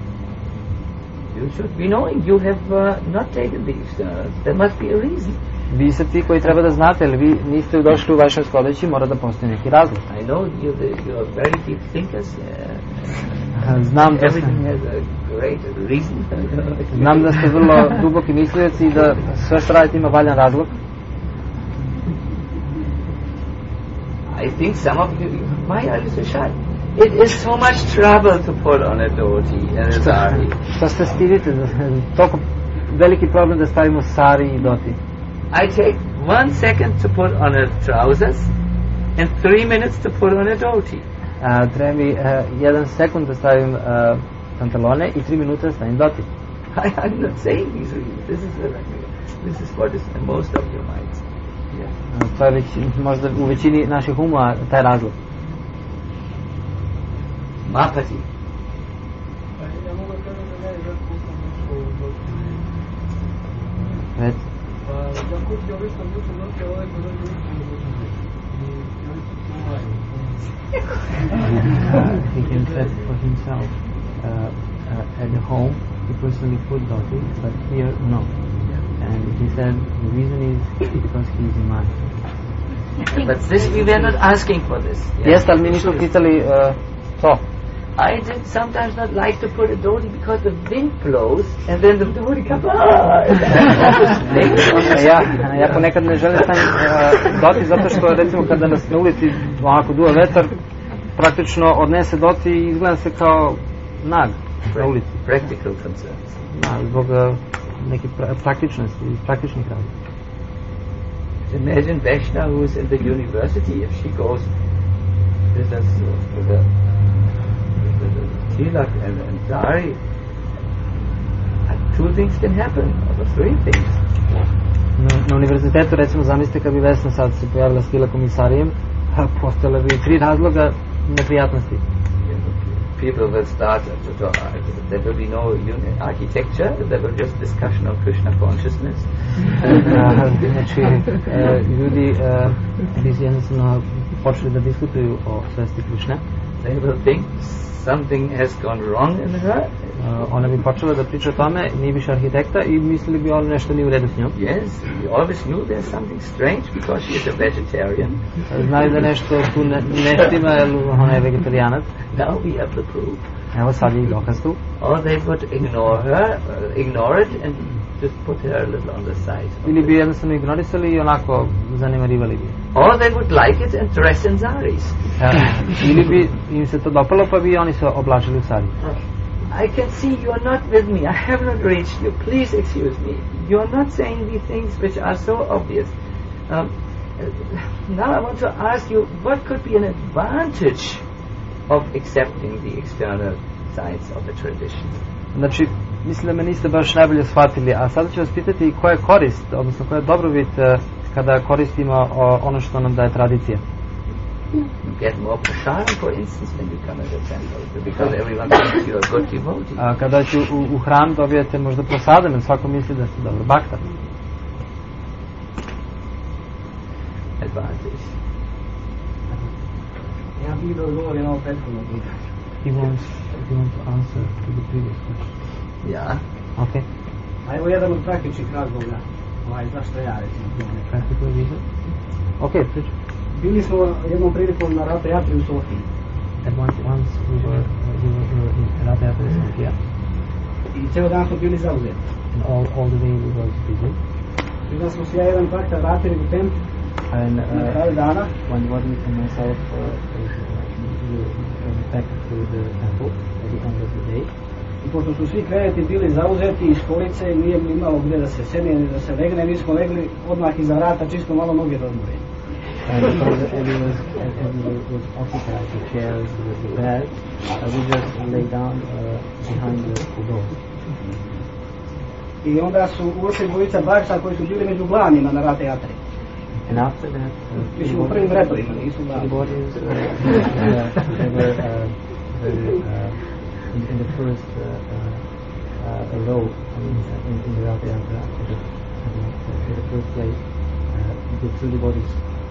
You should be knowing you have not taken the externals. There must be a reason. Vi ste ti koji treba da znate, ali vi niste došli u vašem sklodeći, mora da postoji neki razlog. I know you're very deep thinkers. Znam da Everything has a great reason. Znam da ste vrlo duboki mislioci i da sve što radite ima valjan razlog. I think some of you, why are you so shy? It is so much trouble to put on a dhoti and a sari. Što se stidite? Toliko veliki problem da stavimo sari i dhoti. I take 1 second to put on a trousers and 3 minutes to put on a dhoti. Treba mi 1 sekund da stavim pantalone i 3 minuta da stavim dhoti. I'm not saying these reasons. This is what is in most of your minds. Yeah. To je već, možda u većini naših umova taj razlog. Mapati. Ja mogu kažem da ne znam Već. Ja kupio već sam učin dosta ovaj ko dođe učin He can set for himself at the home he personally put dhoti, but here no. And he said the reason is because he is Imam. But this we were not asking for this. Yes, ali mi nismo pitali to. I did sometimes not like to put a dhoti because the wind blows and then the dhoti comes. Ja ponekad ne želim stavim dhoti zato što recimo kada nas na ulici onako duva vetar, praktično odnese dhoti i izgleda se kao nag na ulici. Practical concerns. Zbog neke praktičnosti, praktičnih razloga. Imagine Vaishna who is in the university, if she goes with the tilak and sari, two things can happen, or 3 things. Na univerzitetu, recimo, zamislite kad bi Vesna sad se pojavila s tilakom i sarijem, postojala bi 3 razloga neprijatnosti. People will start, there will be no architecture, there will just discussion of Krishna consciousness. Znači, ljudi bi jednostavno počeli da diskutuju o svesti Krishna. They will think something has gone wrong in her. Ona bi počela da priča o tome, nije više arhitekta i mislili bi ono nešto nije u redu s njom. Yes, we always knew there's something strange because she is a vegetarian. Znaju da nešto tu ne štima jer ona je vegetarijanac. Now we have the proof. Evo sad je i dokaz tu. Or they would ignore it and just put her a little on the side. Ili bi jednostavno ignorisali i onako zanemarivali bi. Or they would like it and dress in saris. Ili bi im se to dopalo pa bi oni se oblačili u sari. I can see you are not with me. I have not reached you. Please excuse me. You are not saying these things which are so obvious. Now I want to ask you, what could be an advantage of accepting the external sides of the tradition? Znači, mislim da me niste baš najbolje shvatili, a sada ću vas pitati koja je korist, odnosno koja je dobrobit kada koristimo ono što nam daje tradicija. You get more prasadam, for instance, when you come to the temple, because everyone thinks you are a good devotee. Kada ću u hram dobijete možda prasadam, jer svako misli da ste dobro bhakta. Advantage. Ja bih da odgovorim na ovo prethodno pitanje. He wants to answer to the previous question. Yeah. Okay. A evo jedan od praktičnih razloga, zašto ja recimo to ne. Practical reason. Okay, priča. Bili smo jednom prilikom na Ratha Yatri u Sofiji. At once we were in Ratha Yatra in Sofia. I cijelo dan smo bili zauzeti. And all the way we was busy. I da smo se ja jedan fakta vratili u templu na kraju dana. When Wadnik and myself back to the temple at the end of the day. I pošto su svi kreveti bili zauzeti iz stolice i nije imalo gdje da se sedne ni da se legne, mi smo legli odmah iza vrata čisto malo noge da odmore. And because everyone was occupied, the chairs, the bed, we just lay down behind the door. I onda su ušli dvojica baksa koji su bili među glavnima na Ratha Yatri. And after that, Mislim u prvim redovima, nisu glavni. they were in the first row in the Ratha Yatra, in the first place, the two devotees.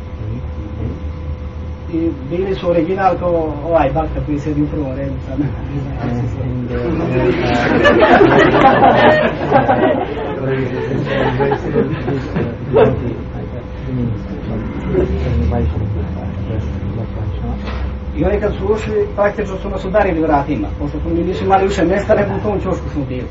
I bili su original kao ovaj bakta koji sedi u prvom redu sad. I oni kad su ušli, praktično su nas udarili vratima, pošto smo mi nisu imali više mjesta, nego u tom čošku smo bili.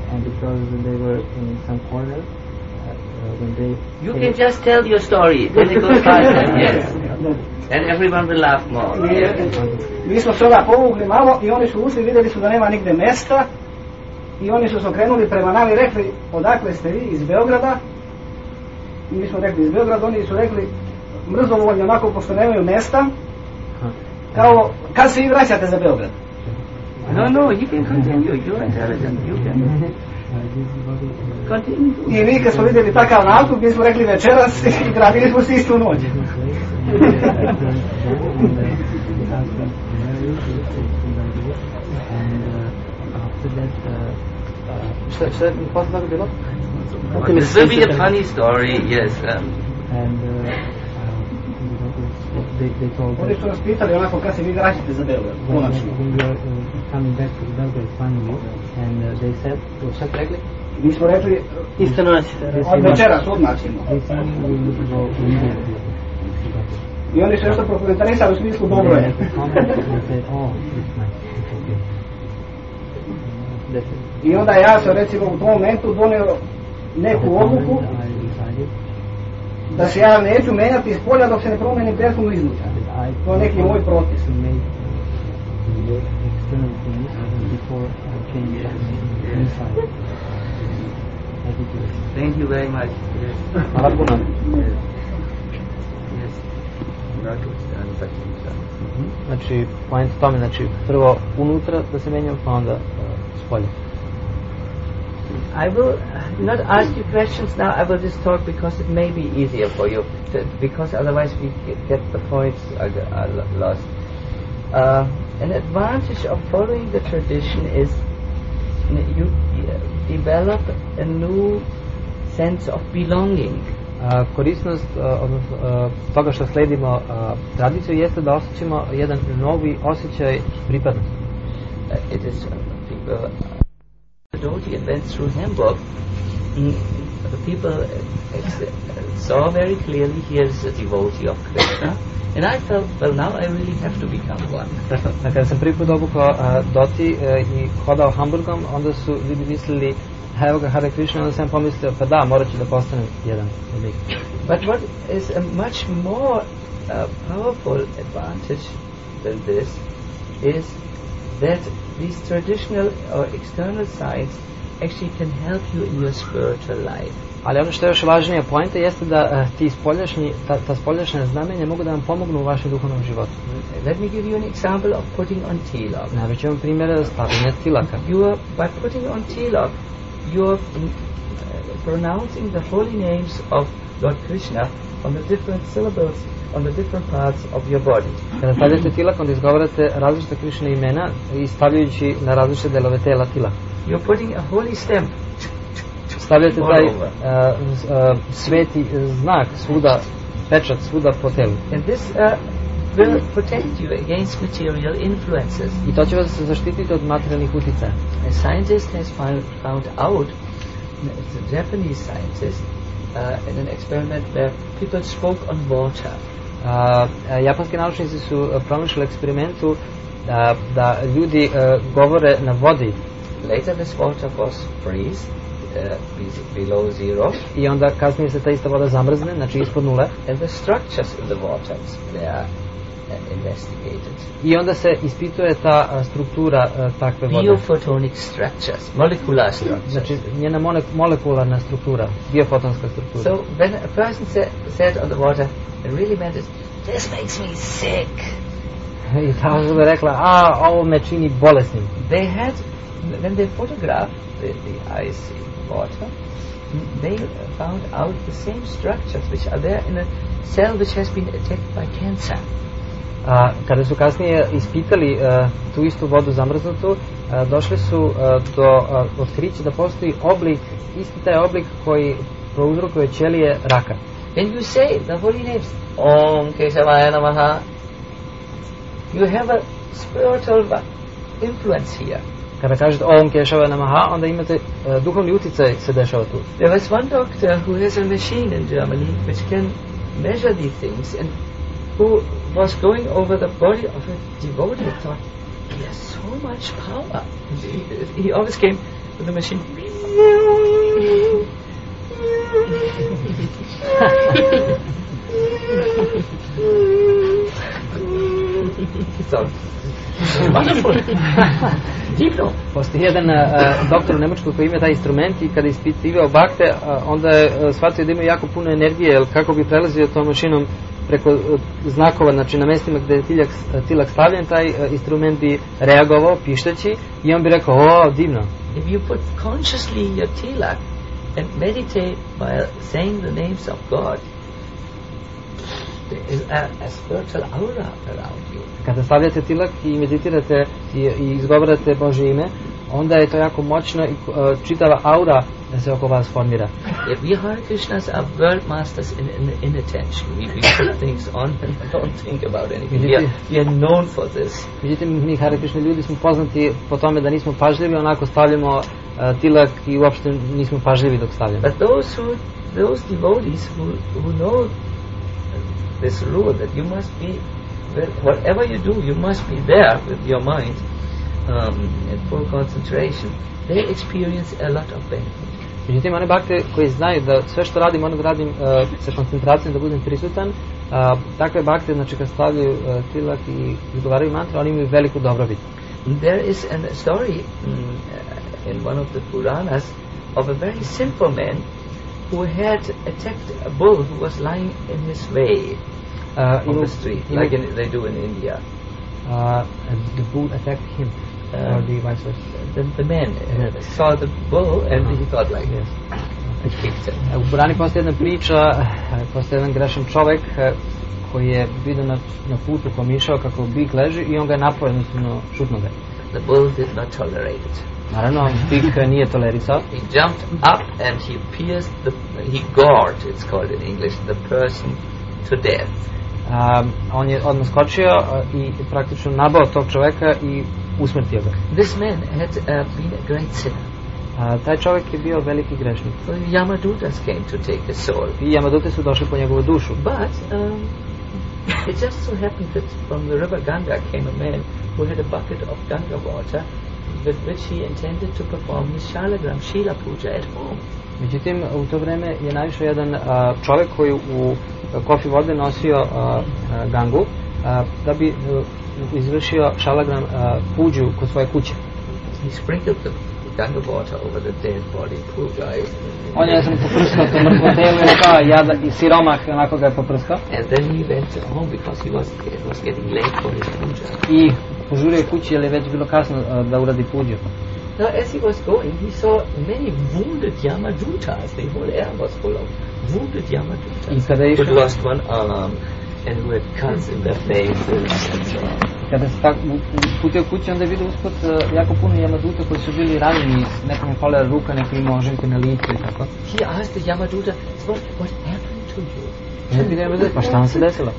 You can just tell your story, then it goes faster, yes. And everyone will laugh more. Mi smo se onda povukli malo i oni su ušli, vidjeli su da nema nigde mjesta i oni su se okrenuli prema nama i rekli, odakle ste vi, iz Beograda? I mi smo rekli iz Beograda, oni su rekli mrzovoljno onako, pošto nemaju mjesta, kao, kad se vi vraćate za Beograd? No, you can continue, you're intelligent, you can continue. I mi kad smo vidjeli takav nastup, mi smo rekli večeras i gradili smo se istu noć. Šta je posle toga bilo? This will be a funny story, yes. They told Oni su nas pitali onako kad se vi vraćate za Beograd, konačno. we were coming back to Belgrade finally, and they said, šta ste rekli? Mi smo rekli, Isto noć. od večeras, odmah ćemo. They said we would go immediately. I oni su nešto prokomentarisali u smislu dobro je. They said, oh, it's nice, it's okay. That's it. I onda ja sam recimo u tom momentu donio neku odluku I decided da se ja neću menjati iz polja dok se ne promeni prethodno iznutra. that I To je neki moj protest. to make the external things before I change inside. Attitude. Thank you very much. Yes. Hvala puno. Yes. Znači, point tome, znači, prvo unutra da se menjam, pa onda spolje. I will not ask you questions now, I will just talk because it may be easier for you, because otherwise we get the points are lost. An advantage of following the tradition is you develop a new sense of belonging. Korisnost odnosno toga što sledimo tradiciju jeste da osjećamo jedan novi osjećaj pripadnosti. It is people devotee and went through Hamburg. The people saw very clearly here is a devotee of Krishna, and I felt, well, now I really have to become one. Kada sam prvi put obukao doti i hodao Hamburgom, onda su ljudi mislili, evo ga Hare Krishna, onda sam pomislio, pa da, morat ću da postanem jedan od njih. But what is a much more powerful advantage than this is that these traditional or external signs actually can help you in your spiritual life. Ali ono što je još važnija poenta jeste da ti spoljašnji, ta spoljašnja znamenja mogu da vam pomognu u vašem duhovnom životu. Let me give you an example of putting on tilak. Navešću vam primjere stavljanja tilaka. By putting on tilak, you are pronouncing the holy names of Lord Krishna on the different syllables, on the different parts of your body. Kada stavljate tilak, onda izgovarate različite Krishna imena i stavljajući na različite delove tela tilak. You're putting a holy stamp. Stavljate taj sveti znak svuda, pečat svuda po telu. And this will protect you against material influences. I to će vas zaštititi od materijalnih uticaja. A scientist has found out, it's a Japanese scientist, in an experiment where people spoke on water. Japanski naučnici su pronašli eksperimentu da ljudi govore na vodi. Later this water was freeze, below zero. I onda kasnije se ta ista voda zamrzne, znači ispod nule. And the structures in the waters were investigated. I onda se ispituje ta struktura takve vode. Biophotonic structures, molecular structures. Znači njena molekularna struktura, biofotonska struktura. So when a person said on the water, it really matters, this makes me sick. I ta osoba je rekla, ovo me čini bolesnim. They had, when they photographed the icy water, they found out the same structures which are there in a cell which has been attacked by cancer. Kada su kasnije ispitali tu istu vodu zamrznutu, došli su do otkrića da postoji oblik, isti taj oblik koji prouzrokuje ćelije raka. When you say the holy names, Om Kesavaya Namaha, you have a spiritual influence here. Kada kažete Om Keshava Namaha, onda imate duhovni uticaj se dešava tu. There was one doctor who has a machine in Germany which can measure these things, and who was going over the body of a devotee and thought, he has so much power. He always came with the machine. So, wonderful. Divno. Postoji jedan doktor u Nemačkoj koji ima taj instrument i kada je ispitivao bakte, onda je shvatio da ima jako puno energije, jer kako bi prelazio tom mašinom preko znakova, znači na mjestima gdje je tilak stavljen, taj instrument bi reagovao pišteći i on bi rekao, o, divno. If you put consciously your tilak and meditate by saying the names of God, there is a spiritual aura around you. Kada stavljate tilak i meditirate i izgovarate Božje ime, onda je to jako moćno i čitava aura da se oko vas formira. We Hare Krishnas are world masters in attention. We put things on and don't think about anything. We are known for this. Međutim, mi Hare Krishna ljudi smo poznati po tome da nismo pažljivi, onako stavljamo tilak i uopšte nismo pažljivi dok stavljamo. But those devotees who know this rule that you must be, whatever you do, you must be there with your mind in full concentration. They experience a lot of benefit. Međutim, one bakte koji znaju da sve što radim, ono da radim sa koncentracijom, da budem prisutan, takve bakte, znači kad stavljaju tilak i izgovaraju mantra, oni imaju veliku dobrobit. There is a story in one of the Puranas of a very simple man who had attacked a bull who was lying in his way on the street, like they do in India. The bull attacked him, or the vice versa. The man saw the bull and he thought like, yes, I kicked him. U Purani postoji jedna priča, postoji jedan grešan čovjek koji je vidio na putu pomišao kako bik leži i on ga je napao, jednostavno šutno ga. The bull did not tolerate it. Naravno, bik nije tolerisao. He jumped up and he pierced he gored, it's called in English, the person to death. On je odmah skočio i praktično nabao tog čovjeka i usmrtio ga. This man had been a great sinner. Taj čovjek je bio veliki grešnik. So Yamadutas came to take his soul. I Yamadute su došli po njegovu dušu. But it just so happened that from the river Ganga came a man who had a bucket of Ganga water with which he intended to perform his Shalagram, Shila Puja at home. Međutim, u to vreme je naišao jedan čovjek koji u kofi vode nosio gangu da bi izvršio Shalagram puđu kod svoje kuće. He sprinkled the Ganga water over the dead body, poor guy. On je poprskao to mrtvo telo i rekao jada i siromah onako ga je poprskao. And then he went home because he was getting late for his puja. I požurio kući jer je već bilo kasno da uradi puđu. Now as he was going, he saw many wounded Yamadutas. The whole air was full of wounded Yamadutas who had lost one arm and who had cuts in their faces and so on. Kada se tako putio kući, onda je vidio usput jako puno Yamaduta koji su bili ranjeni, nekom je falila ruka, neko imao ožiljke na licu i tako. He asked the Yamaduta, what happened to you? Ja pitao Yamaduta, pa šta vam se desilo?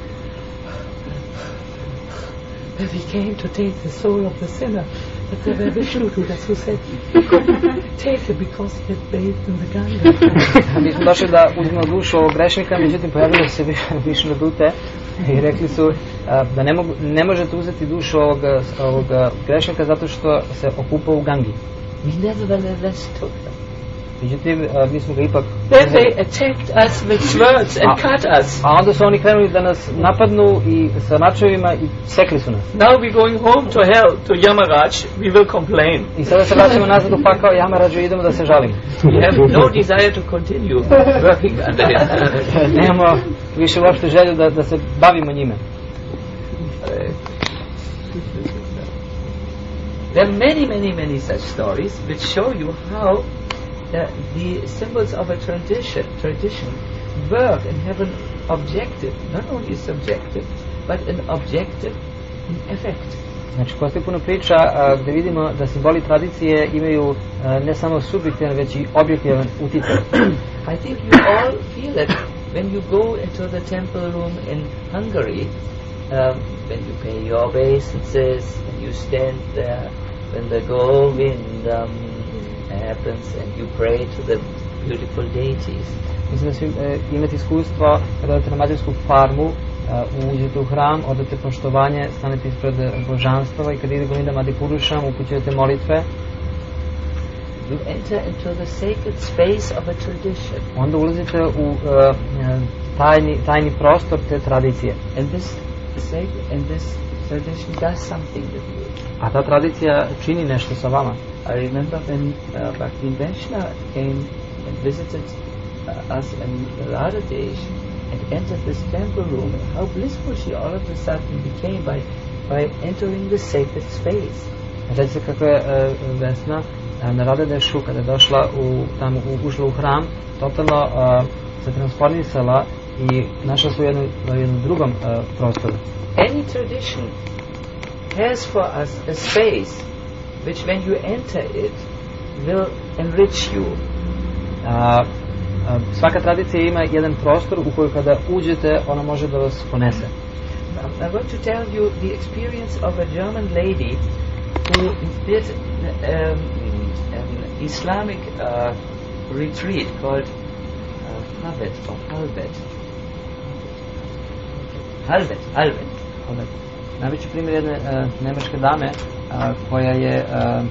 Well, he came to take the soul of the sinner, but there were Vishnudutas who said he couldn't take it because he had bathed in the Ganga. Mi smo došli da uzmemo dušu ovog grešnika, međutim pojavili se Vishnudute i rekli su da ne možete uzeti dušu ovog grešnika zato što se okupao u Gangi. We nevertheless took them. Međutim, mi smo ga ipak... Then they attacked us with swords and cut us. A onda su oni krenuli da nas napadnu i sa mačevima i sekli su nas. Now we're going home to hell, to Yamaraj. We will complain. I sada se vraćamo nazad u pakao Yamarađu i idemo da se žalimo. We have no desire to continue working under him. Nemamo više uopšte želju da se bavimo njime. There are many such stories which show you how the symbols of a tradition work and have an objective, not only subjective, but an objective effect. Znači, postoji puno priča gdje vidimo da simboli tradicije imaju ne samo subjektivan, već i objektivan uticaj. I think you all feel it when you go into the temple room in Hungary, when you pay your obeisances and you stand there when the Govindam happens and you pray to the beautiful deities. Mislim da svi imate iskustvo kada odete na Mađarsku farmu, uđete u hram, odate poštovanje, stanete ispred božanstava i kada ide Govinda Adipurušam, upućujete molitve. You enter into the sacred space of a tradition. Onda ulazite u tajni prostor te tradicije. And this tradition does something with you. A ta tradicija čini nešto sa vama. I remember when Bhakti Vaishnava came and visited us in Radhadesh and entered this temple room, and how blissful she all of a sudden became by entering the sacred space. Reći se kako je Vesna na Radhadešu kada je došla ušla u hram, totalno se transformisala i našla se u jednom drugom prostoru. Any tradition has for us a space which when you enter it will enrich you. Svaka tradicija ima jedan prostor u koji kada uđete ona može da vas ponese. I'm going to tell you the experience of a German lady who did an Islamic retreat called Halvet. Najveći primjer jedne nemačke dame koja je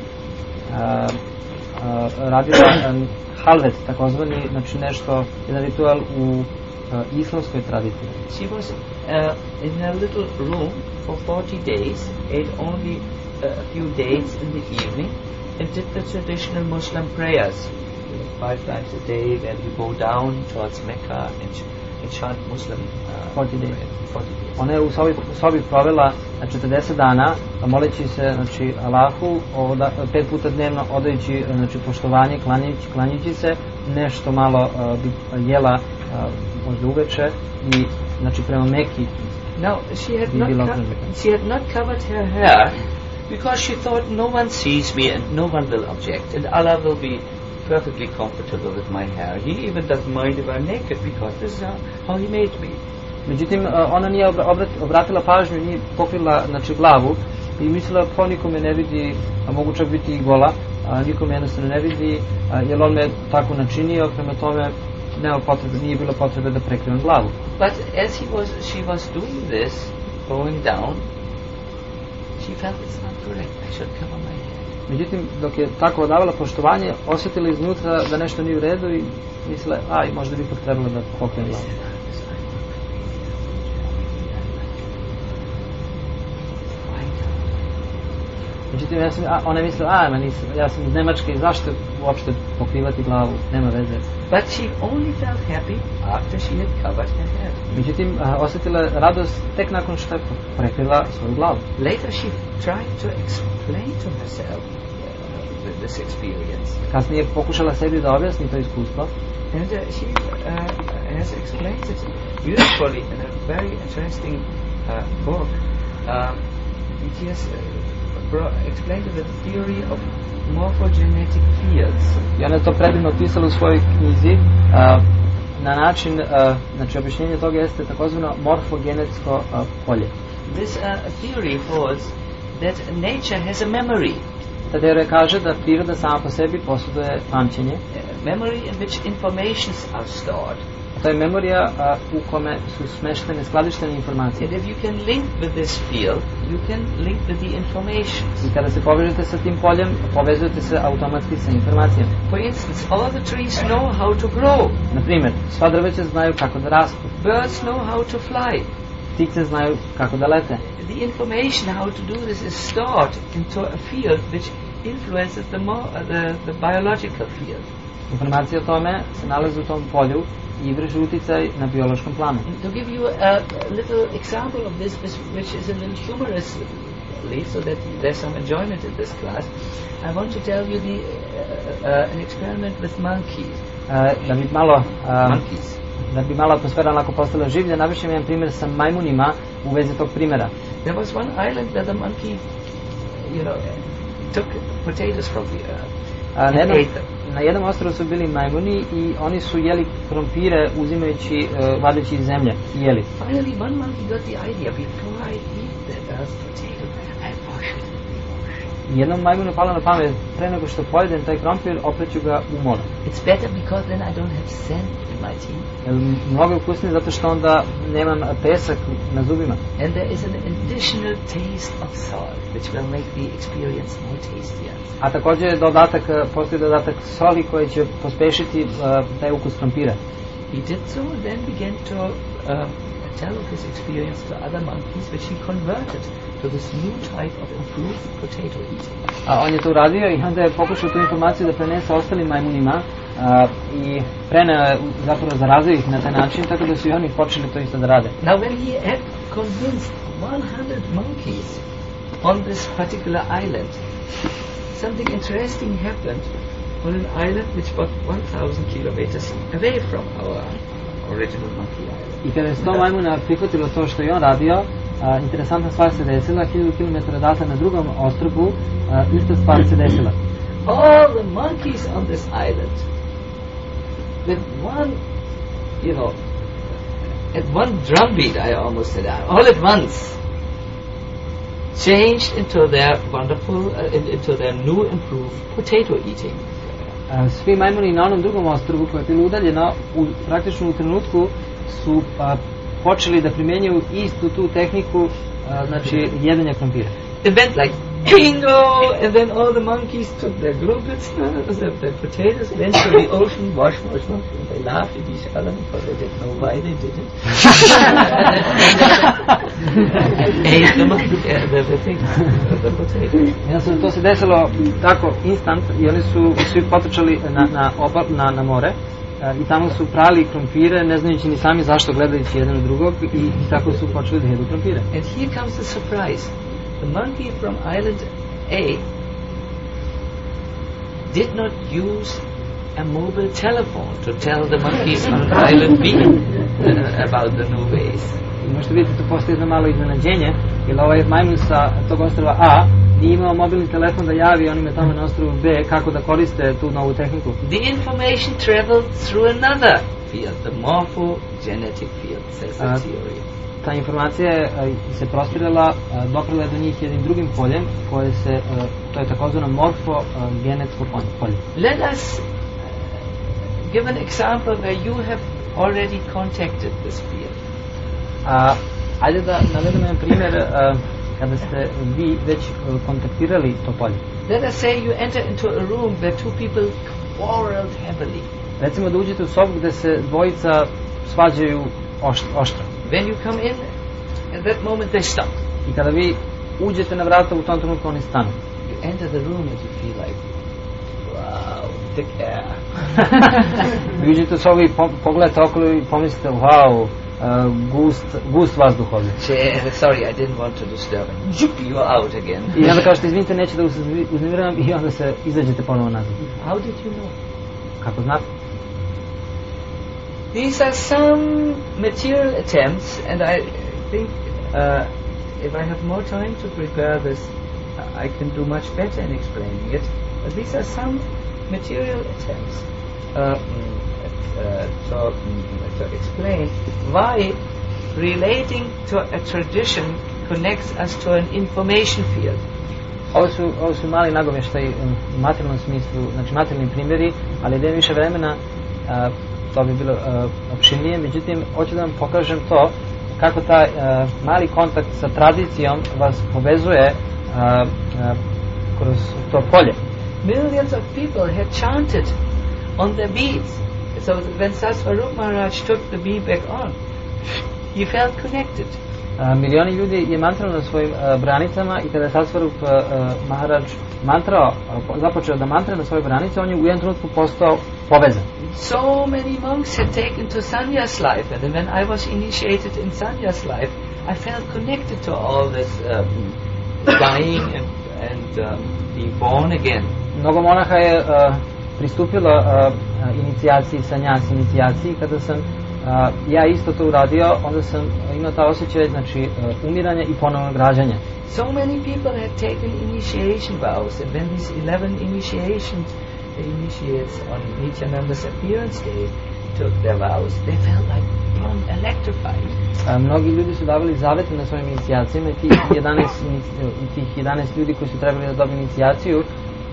radila halvet, takozvani, znači nešto, jedan ritual u islamskoj tradiciji. She was in a little room for 40 days, ate only a few dates in the evening, and did the traditional Muslim prayers 5 times a day, where you go down towards Mecca and chant Muslim 40 days. Ona je u sobi provela 40 dana moleći se Allahu 5 puta dnevno, odajući poštovanje, klanjajući se, nešto malo jela možda uveče i prema Meki. Now she had not covered her hair because she thought no one sees me and no one will object and Allah will be perfectly comfortable with my hair. He even doesn't mind if I'm naked because this is how he made me. Međutim, ona nije obratila pažnju, nije pokrila glavu i mislila pa nikome ne vidi, a mogu čak biti i gola, nikome jednostavno ne vidi, jer on me tako načinio, prema tome nije bilo potrebe da prekrivam glavu. But as she was doing this, going down, she felt it's not correct, I should cover my head. Međutim, dok je tako odavala poštovanje, osjetila iznutra da nešto nije u redu i mislila, možda bi ipak trebalo da pokrijem glavu. Međutim, ona je mislila, ja sam iz Nemačke i zašto uopšte pokrivati glavu, nema veze. But she only felt happy after she had covered her head. Međutim, osjetila je radost tek nakon što je prekrila svoju glavu. Later she tried to explain to herself this experience. Kasnije pokušala sebi da objasni to iskustvo. And she has explained it beautifully in a very interesting book. She has explained the theory of morphogenetic fields. I ona je to predivno opisala u svojoj knjizi na način, objašnjenje toga jeste takozvano morfogenetsko polje. This theory holds that nature has a memory. Ta teorija kaže da priroda sama po sebi posjeduje pamćenje. Memory in which informations are stored. To je memorija u kome su smeštene, skladištene informacije. And if you can link with this field, you can link with the informations. I kada se povežete sa tim poljem, povezujete se automatski sa informacijama. For instance, all the trees know how to grow. Na primjer, sva drveća znaju kako da rastu. Birds know how to fly. Ptice znaju kako da lete. The information how to do this is stored into a field which influences the biological field. Informacija o tome se nalazi u tom polju i vrši uticaj na biološkom planu. To give you a little example of this, which is a little humorous, so that there's some enjoyment in this class, I want to tell you an experiment with monkeys. Da bi malo atmosfera onako postala življa, navišem jedan primjer sa majmunima u vezi tog primjera. There was one island where the monkey, took potatoes from the earth. Na jednom ostrovu su bili majmuni i oni su jeli krompire uzimajući, vadeći iz zemlje i jeli. Finally one monkey got the idea, before I eat that potato, I wash it. jednom majmunu je palo na pamet, pre nego što pojedem taj krompir, opreću ga u more. It's better because then I don't have sand in my teeth. Mnogo je ukusnije zato što onda nemam pesak na zubima. And there is an additional taste of salt, which will make the experience more tastier. A također postoji dodatak soli koji će pospešiti taj ukus krompira. He did so and then began to tell of his experience to other monkeys, which he converted to this new type of improved potato eating. A on je to uradio i onda je pokušao tu informaciju da prenese ostalim majmunima i zapravo zarazio ih na taj način, tako da su i oni počeli to isto da rade. Now when he had convinced 100 monkeys on this particular island, something interesting happened on an island which was 1000 kilometers away from our original monkey island. I kada je 100 majmuna prihvatilo to što je on radio, interesantna stvar se desila, 1000 km odatle na drugom ostrvu, ista stvar se desila. All the monkeys on this island, with one, at one drumbeat, I almost said, all at once, changed into their wonderful, into their new improved potato eating. Svi majmuni na onom drugom ostrvu koje je bilo udaljeno, praktično u trenutku su počeli da primjenjuju istu tu tehniku, znači jedenja krompira. It went like bingo, and then all the monkeys took their grumpets, their potatoes, went to the ocean, wash, and they laughed at each other because they didn't know why they did it. Ate the potatoes. Jednostavno to se desilo tako instant i oni su svi potrčali na more i tamo su prali krompire, ne znajući ni sami zašto, gledajući jedan od drugog, i tako su počeli da jedu krompire. And here comes the surprise. The monkey from island A did not use a mobile telephone to tell the monkeys on island B about the new ways. I možete vidjeti, tu postoji jedno malo iznenađenje, jer ovaj majmun sa tog ostrva A nije imao mobilni telefon da javi onime tamo na ostrvu B kako da koriste tu novu tehniku. The information traveled through another field, the morphogenetic field, says the theory. Ta informacija se prostirala, doprela je do njih jednim drugim poljem, koje se, to je takozvano morfogenetsko polje. Let us give an example where you have already contacted this field. Ajde da navedemo jedan primjer kada ste vi već kontaktirali to polje. Let us say you enter into a room where two people quarreled heavily. Recimo da uđete u sobu gde se dvojica svađaju oštro. When you come in, at that moment they stop. I kada vi uđete na vrata, u tom trenutku oni stanu. You enter the room and you feel like, wow, thick air. Vi uđete u sobu i pogledate okolo i pomislite, wow, gust vazduh ovdje. Sorry, I didn't want to disturb. You're out again. I onda kažete, izvinite, neću da uznemiram, i onda se izađete ponovo nazad. How did you know? Kako znate? These are some material attempts, and I think if I have more time to prepare this, I can do much better in explaining it. But these are some material attempts to explain why relating to a tradition connects us to an information field. Ovo su mali nagovještaj u materijalnom smislu, znači materijalni primjeri, ali da je više vremena, to bi bilo opširnije. Međutim, hoću da vam pokažem to kako taj mali kontakt sa tradicijom vas povezuje kroz to polje. Millions of people had chanted on their beads. So when Sasvarup Maharaj took the bead back on, he felt connected. Milioni ljudi je mantrao na svojim branicama, i kada je Sasvarup Maharaj započeo da mantra na svojoj branici, on je u jednom trenutku postao povezan. So many monks had taken to Sanya's life, and then when I was initiated in Sanya's life, I felt connected to all this dying and being born again. Mnogo monaha je pristupilo inicijaciji, sanjas inicijaciji. Kada sam ja isto to uradio, onda sam imao ta osjećaj, znači umiranja i ponovnog rađanja. So many people had taken initiation vows, and when these 11 initiates on Nityananda's appearance day took their vows, they felt like become electrified. Mnogi ljudi su davali zavete na svojim inicijacijama i tih 11 ljudi koji su trebali da dobiju inicijaciju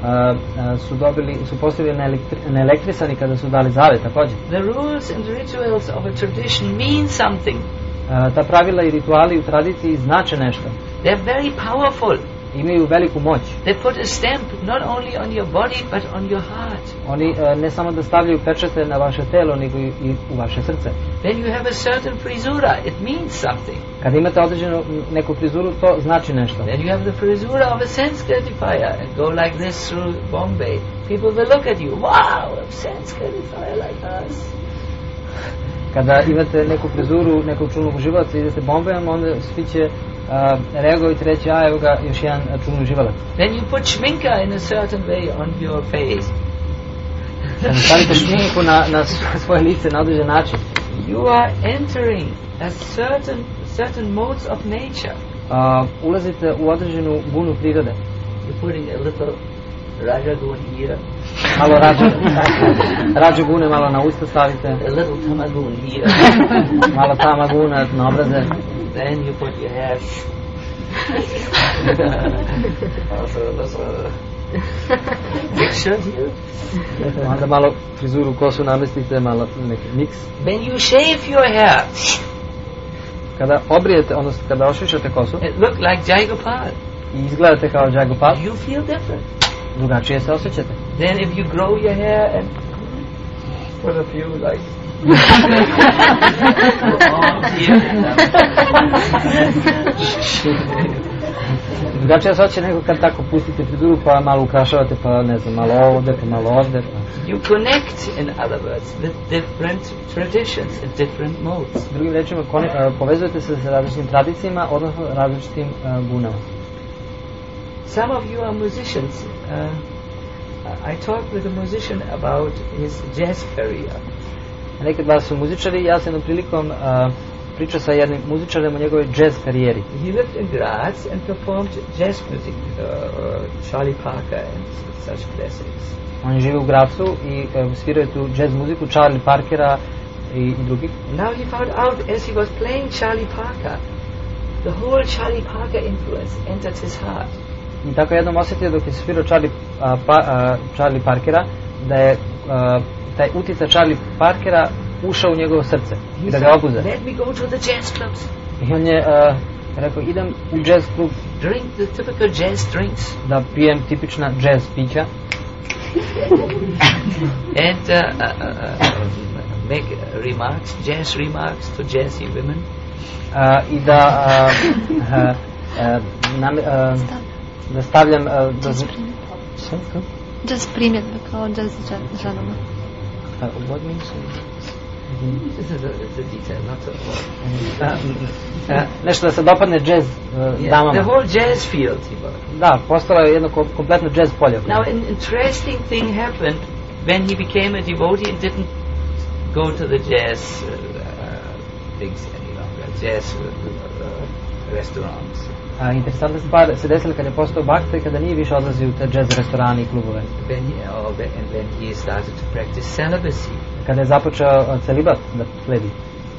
su postali neelektrisani kada su dali zavet također. The rules and rituals of a tradition mean something. Ta pravila i rituali u tradiciji znače nešto. They're very powerful. Imaju veliku moć. They put a stamp not only on your body but on your heart. Oni ne samo da stavljaju pečate na vaše telo, nego i u vaše srce. When you have a certain frisura, it means something. Kad imate određenu neku frizuru, to znači nešto. When you have the frisura of a sense gratifier and go like this through Bombay, people will look at you. Wow, a sense gratifier like us. Kada imate neku frizuru, nekog čudnog uživalaca, idete Bombayom, onda svi će reagovati i reći, evo ga, još jedan čudnog uživalac. When you put schminka in a certain way on your face, kada stavite šminku na svoje lice na određen način, you are entering a certain modes of nature. Ulazite u određenu gunu prirode. You're putting a little rajagun here. Malo rađagune, malo na usta stavite. A little tamagun here. Malo tamaguna na obraze. Then you put your hair. Big shirt here. Onda malo frizuru, kosu namestite, malo neki miks. When you shave your hair, kada obrijete, odnosno kada ošišate kosu, it look like Jai Gopal. I izgledate kao Jai Gopal. You feel different. Drugačije se osjećate. Then if you grow your hair and put a few like drugačije se osjeća nego kad tako pustite frizuru pa malo ukrašavate, pa ne znam, malo ovdje, pa malo ovdje. You connect, in other words, with different traditions and different modes. Drugim rečima, povezujete se sa različitim tradicijama, odnosno različitim gunama. Some of you are musicians. I talked with a musician about his jazz career. Neki od vas su muzičari, ja sam jednom prilikom pričao sa jednim muzičarem o njegovoj jazz karijeri. He lived in Graz and performed jazz music, Charlie Parker and such classics. On je živio u Grazu i svirao je tu jazz muziku Charlie Parkera i drugih. Now he found out as he was playing Charlie Parker, the whole Charlie Parker influence entered his heart. I tako jednom osjetio dok je svirao Charlie Parkera da je taj utjecaj Charlie Parkera ušao u njegovo srce i da ga obuze. Let me go to the jazz clubs. I on je rekao, idem u jazz klub, drink the typical jazz drinks, da pijem tipična jazz pića and make remarks, jazz remarks to jazzy women. I da da stavljam jazz primjedbe kao jazz ženama. What means? This is a detail, not a nešto da se dopadne jazz damama. The whole jazz field. Da, postalo je jedno kompletno jazz polje. Now an interesting thing happened when he became a devotee and didn't go to the jazz things any longer, jazz restaurants. Interesantna stvar se desila kad je postao bhakta i kada nije više odlazio u te jazz restorane i klubove. And when he started to practice celibacy. Kada je započeo celibat da sledi.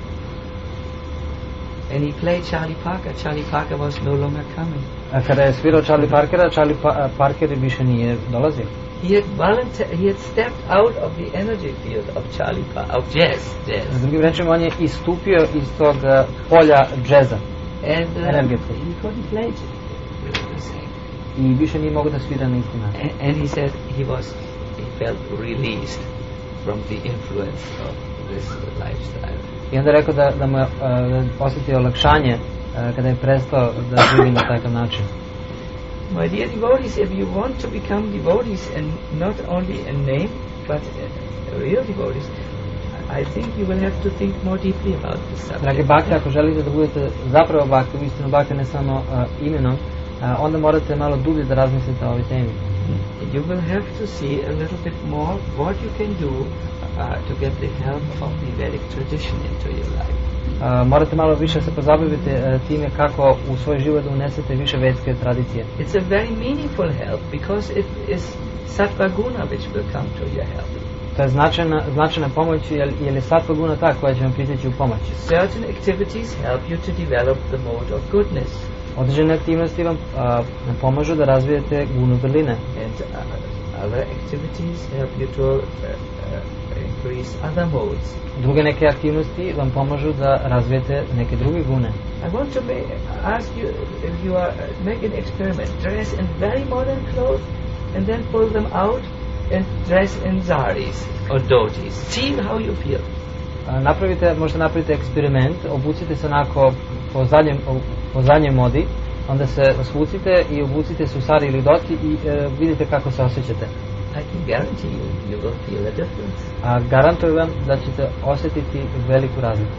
And he played Charlie Parker was no longer coming. Kada je svirao Charlie Parkera, Parker više nije dolazio. He had stepped out of the energy field of of jazz. S drugim rečima, on je istupio iz tog polja džeza. And he couldn't play the same. I više nije mogao da svira na isti način. And he said he felt released from the influence of this lifestyle. I onda je rekao da mu je osjetio olakšanje kada je prestao da živi na takav način. My dear devotees, if you want to become devotees and not only in name but real devotees, I think you will have to think more deeply about this subject. Dragi bhakti, ako želite da budete zapravo bhakti, uistinu bhakti ne samo imenom, onda morate malo dublje da razmislite o ovoj temi. You will have to see a little bit more what you can do to get the help of the Vedic tradition into your life. Morate malo više se pozabaviti time kako u svoj život da unesete više vedske tradicije. It's a very meaningful help because it is sattva guna which will come to your help. to je značajna pomoć, jer je sattva guna ta koja će vam priteći u pomoć. Certain activities help you to develop the mode of goodness. Određene aktivnosti vam pomažu da razvijete gunu vrline. And other activities help you to increase other modes. Druge neke aktivnosti vam pomažu da razvijete neke druge gune. I want to ask you if you make an experiment. Dress in very modern clothes and then pull them out and dress in zaris or dhotis. See how you feel. Možete napraviti eksperiment, obucite se onako po zadnjoj modi, onda se osvucite i obucite se u sari ili doti i vidite kako se osjećate. I can guarantee you will feel a difference. A garantujem vam da ćete osjetiti veliku razliku.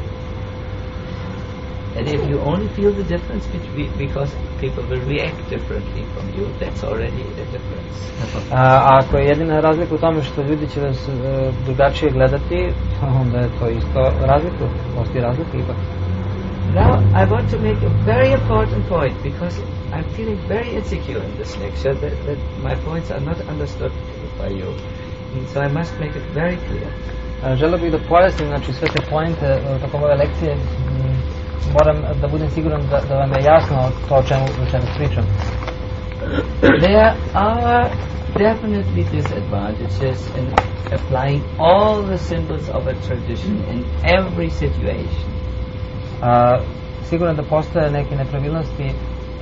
And if you only feel the difference because people will react differently from you, that's already a difference. Ako je jedina razlika u tome što ljudi će vas drugačije gledati, onda je to isto razlika, postoji razlika ipak. Now I want to make a very important point because I'm feeling very insecure in this lecture that my points are not understood by you. And so I must make it very clear. Želio bih da pojasnim, znači, sve te pointe tokom ove lekcije. Moram da budem siguran da vam je jasno to o čemu večeras pričam. There are definitely disadvantages in applying all the symbols of a tradition in every situation. Sigurno da postoje neke nepravilnosti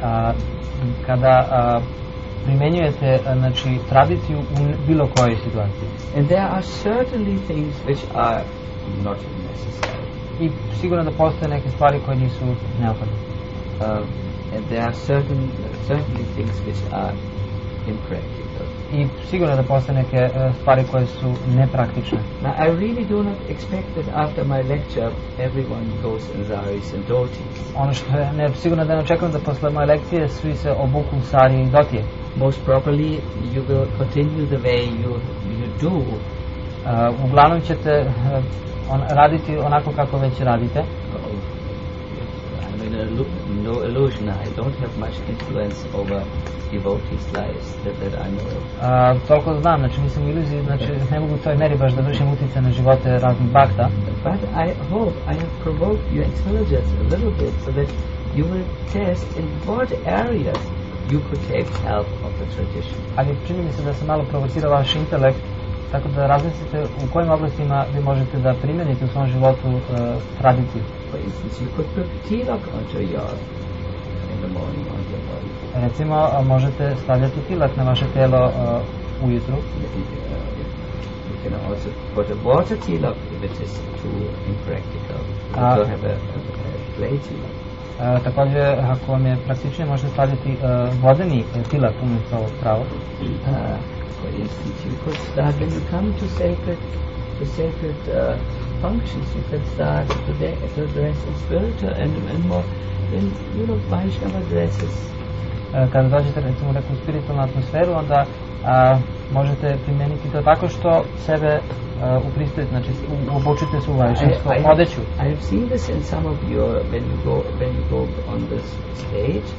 kada primjenjujete, znači, tradiciju u bilo kojoj situaciji. And there are certainly things which are not necessary. I sigurno da postoje neke stvari koje nisu neophodne. And there are certainly things which are impractical. I sigurno da postoje neke stvari koje su nepraktične. Now I really do not expect that after my lecture everyone goes in zaris and dhotis. Ono što je sigurno da ne očekujem da posle moje lekcije svi se obuku u sari i dotije. Most probably you will continue the way you do. Uglavnom ćete raditi onako kako već radite. I mean, no illusion. I don't have much influence over devotees' lives that I know of. Toliko znam, znači nisam u iluziji, znači ne mogu u toj meri baš da vršim utjecaj na živote raznih bakta. But I hope I have provoked your intelligence a little bit so that you will test in what areas you could take help of the tradition. Ali čini mi se da sam malo provocirao vaš intelekt, tako da razmislite u kojim oblastima vi možete da primijenite u svom životu tradiciju. For instance, you could put tilak onto your in the morning on your body. Recimo, možete stavljati tilak na vaše telo ujutru. You can also put a water tilak if it is too impractical. You have a clay tilak. Također, ako vam je praktičnije, možete stavljati vodeni tilak umjesto ovog pravog. For instance, you could start when you come to sacred functions. You can start to dress in spiritual and more in Vaishnava dresses. Kada dođete, recimo, u spiritualnu atmosferu, onda možete primijeniti to tako što sebe upristojite, znači obučite se u vajšnjsku odeću. I have seen this in some of your when you go on this stage.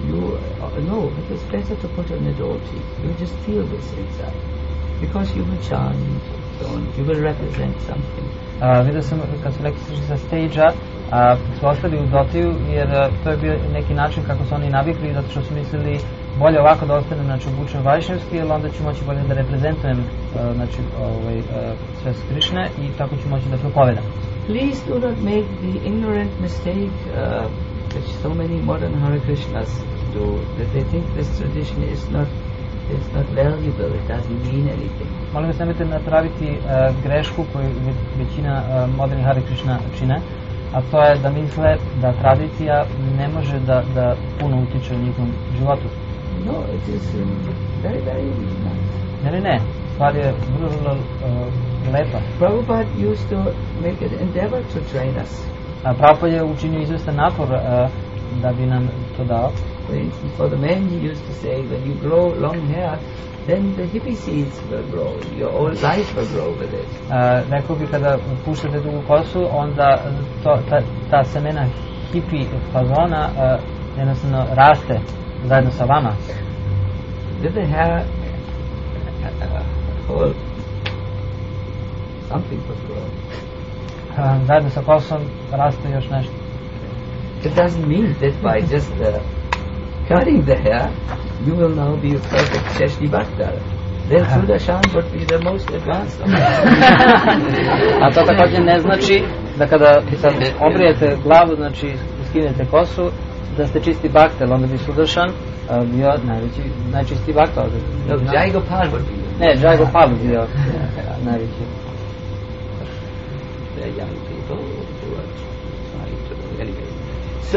It is better to put on a dhoti. You just feel this inside, because you will chant, so on. You will represent something. Vidio sam kad su neki sa stage-a su ostali u dhotiju, jer to je bio neki način kako su oni navikli, zato što su mislili bolje ovako da ostane, znači, obučen vajšnjevski, jer onda ću moći bolje da reprezentujem, znači, sve Krišne i tako ću moći da propovedam. Please do not make the ignorant mistake which so many modern Hare Krishnas do, that they think this tradition is not valuable, it doesn't mean anything. Molim vas, nemojte napraviti grešku koju većina modernih Hare Krishna čine, a to je da misle da tradicija ne može da puno utiče u njihovom životu. No, it is very, very nice. Ne, stvar je vrlo lepa. Prabhupada used to make an endeavor to train us. Prabhupada je učinio izvestan napor da bi nam to dao. For instance, for the men he used to say, when you grow long hair, then the hippie seeds will grow. Your whole life will grow with it. Rekao bi, kada puštate dugu kosu, onda ta semena hippie fazona jednostavno raste zajedno sa vama. With the hair, whole something was growing. Zajedno sa kosom raste još nešto. It doesn't mean that by just cutting the hair, you will now be a perfect Sheshti Bhaktara. Then Sudarshan would be the most advanced of them. A to također ne znači da kada sad obrijete glavu, znači skinete kosu, da ste čisti bakter, onda bi Sudarshan bio najčistiji bakter. No, Jai Gopal would be. Ne, Jai Gopal bi bio najveći. There are young people who are trying to anyway. So,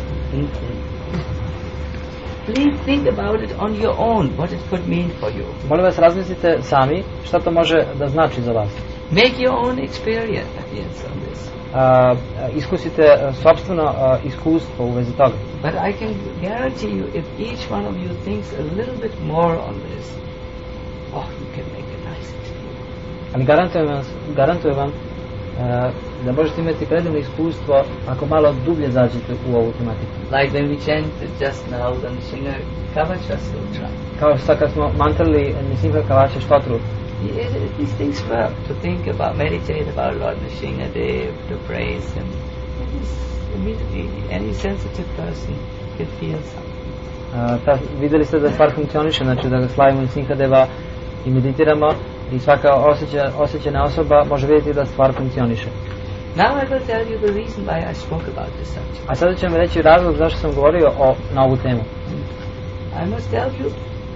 please think about it on your own, what it could mean for you. Molim vas, razmislite sami šta to može da znači za vas. Make your own experience on this. Iskusite sopstveno iskustvo u vezi toga. But I can guarantee you, if each one of you thinks a little bit more on this, you can make a nice experience. Ali garantujem vam da možete imati predivno iskustvo ako malo dublje zađete u ovu tematiku. Like when we chanted just now the Nrsimha Kavacha Sutra. Kao što kad smo mantrali Nrsimha Kavacha Stotru. These things work, to think about, meditate about Lord Nrsimhadev, to praise him. Immediately, any sensitive person can feel something. Vidjeli ste da stvar funkcioniše, znači da ga slavimo Nrsimhadeva i meditiramo i svaka osjećana osoba može vidjeti da stvar funkcioniše. Now I will tell you the reason why I spoke about this subject. A sada ću vam reći razlog zašto sam govorio na ovu temu. I must tell you,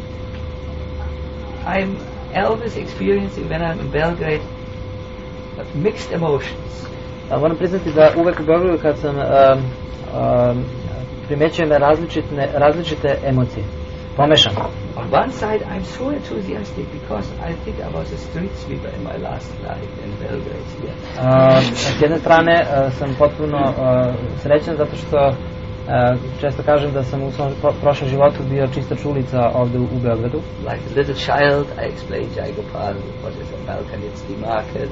I'm always experiencing when I'm in Belgrade mixed emotions. Moram priznati da uvek u Beogradu kad sam primjećujem različite emocije, pomešane. On one side I'm so enthusiastic because I think I was a street sweeper in my last life in Belgrade here. S jedne strane sam potpuno srećan zato što često kažem da sam u svom prošlom životu bio čistač ulica ovdje u Beogradu. Like a little child I explained Jai Gopal what is a Balkanitsky market.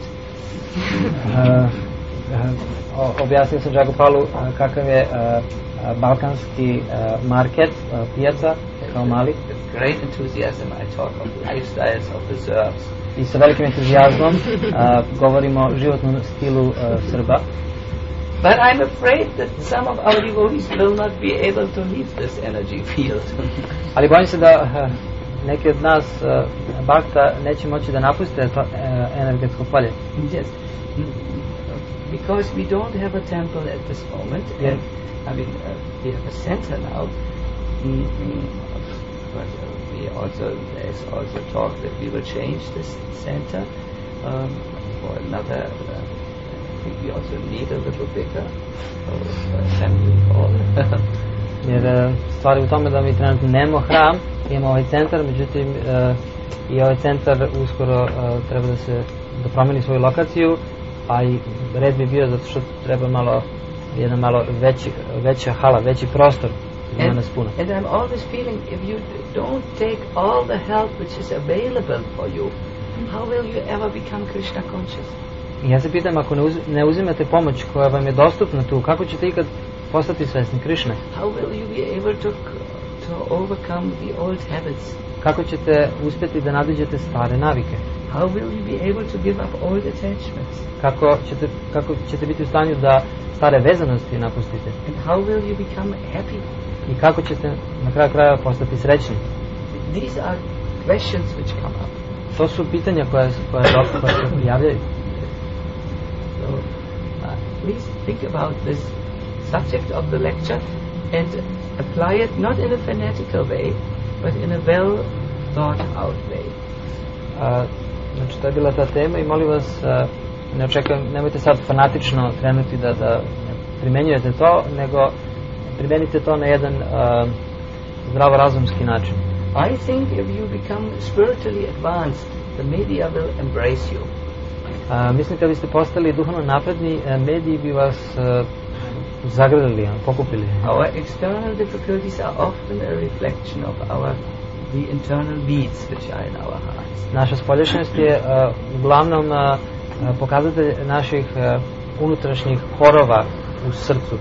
Objasnio sam Jai Gopalu kakav je balkanski market, pijaca, kao mali. With great enthusiasm I talk of lifestyles of the Serbs. I sa velikim entuzijazmom govorimo o životnom stilu Srba. But I'm afraid that some of our devotees will not be able to leave this energy field. Ali bojim se da neki od nas bakta neće moći da napuste to energetsko polje. Yes. Because we don't have a temple at this moment. Yeah. And, I mean, we have a center now. But there's also talk that we will change this center for another. I think we also need a little bigger assembly hall. Jer stvari u tome da mi trenutno nemamo hram, imamo ovaj centar, međutim i ovaj centar uskoro treba da promeni svoju lokaciju, a i red bi bio zato što treba jedna malo veća hala, veći prostor. And I'm always feeling if you don't take all the help which is available for you, how will you ever become Krishna conscious? Ja se pitam, ako ne uzimate pomoć koja vam je dostupna tu, kako ćete ikad postati svesni Krišne? How will you be able to overcome the old habits? Kako ćete uspjeti da nadiđete stare navike? How will you be able to give up old attachments? Kako ćete biti u stanju da stare vezanosti napustite? And how will you become happy? I kako ćete na kraju krajeva postati srećni? These are questions which come up. To su pitanja koja se javljaju. So, please think about this subject of the lecture and apply it not in a fanatical way, but in a well thought out way. Znači, to je bila ta tema i molim vas, nemojte sad fanatično krenuti da primjenjujete to, nego primenite to na jedan zdravorazumski način. I think if you become spiritually advanced, the media will embrace you. Mislim kad biste postali duhovno napredni, mediji bi vas zagradili, pokupili. Our external difficulties are often a reflection of the internal needs which are in our hearts. Naša spoljašnjost je uglavnom pokazatelj naših unutrašnjih horova u srcu.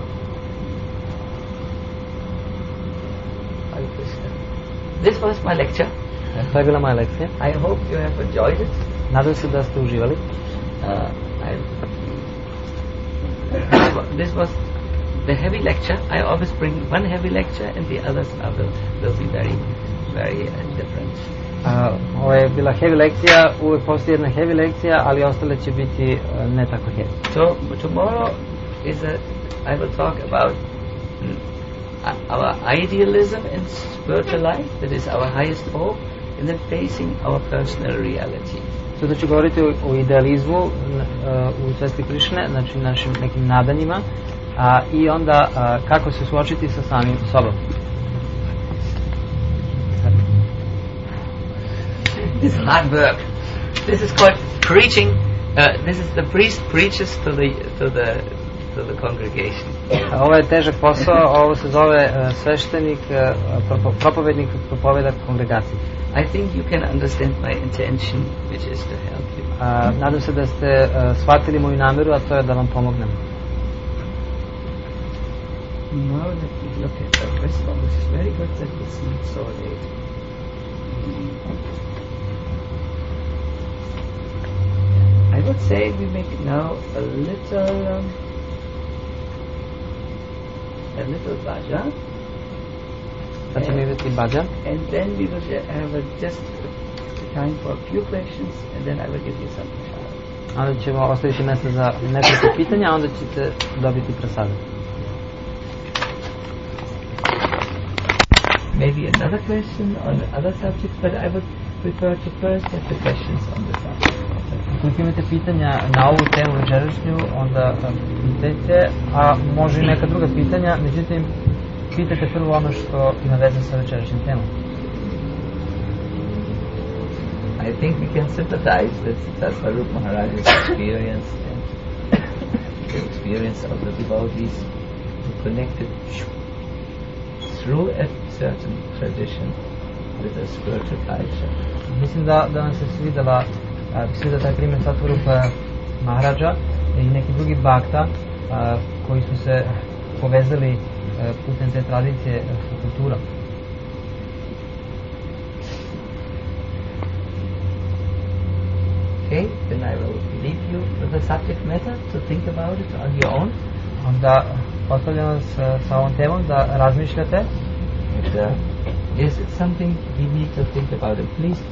This was my lecture. To je bila moja lekcija. I hope you have enjoyed it. Nadam se da ste uživali. This was the heavy lecture. I always bring one heavy lecture, and the others will be very, very different. Ovo je bila heavy lekcija, uvijek postoji jedna heavy lekcija, ali ostale će biti ne tako heavy. So tomorrow I will talk about our idealism in spiritual life, that is our highest hope, and then facing our personal reality. Sutra ću govoriti o idealizmu u svesti Krišne, znači našim nekim nadanjima, i onda kako se suočiti sa samim sobom. This hard work. This is called preaching. This is the priest preaches to the congregation. Ovo je težak posao, ovo se zove sveštenik, propovednik propoveda kongregaciji. I think you can understand my intention, which is to help you. Nadam se da ste shvatili moju namjeru, a to je da vam pomognem. Now let me look at the rest one. This is very good that it's not so late. I would say we make now a little bhajan. And then we will have just time for a few questions, and then I will give you some prasad. Onda ćemo ostaviti mjesto za nekoliko pitanja, a onda ćete dobiti prasada. Maybe another question on other subjects, but I would prefer to first have the questions on the subject. Ako imate pitanja na ovu temu večerašnju, onda pitajte, a može i neka druga pitanja, međutim, pitajte prvo ono što ima veze sa večerašnjim temom. I think we can sympathize with Swarup Maharaj's experience and the experience of the devotees who connected through a certain tradition with a spiritual culture. Mislim da nam se svidela taj primjer Swarupa Maharaja i neki drugi bhakta koji su se povezali putem te tradicije sa kulturom. Okay, then I will leave you with the subject matter to think about it on your own. Onda ostavljam vas sa ovom temom da razmišljate. Is it something we need to think about? And please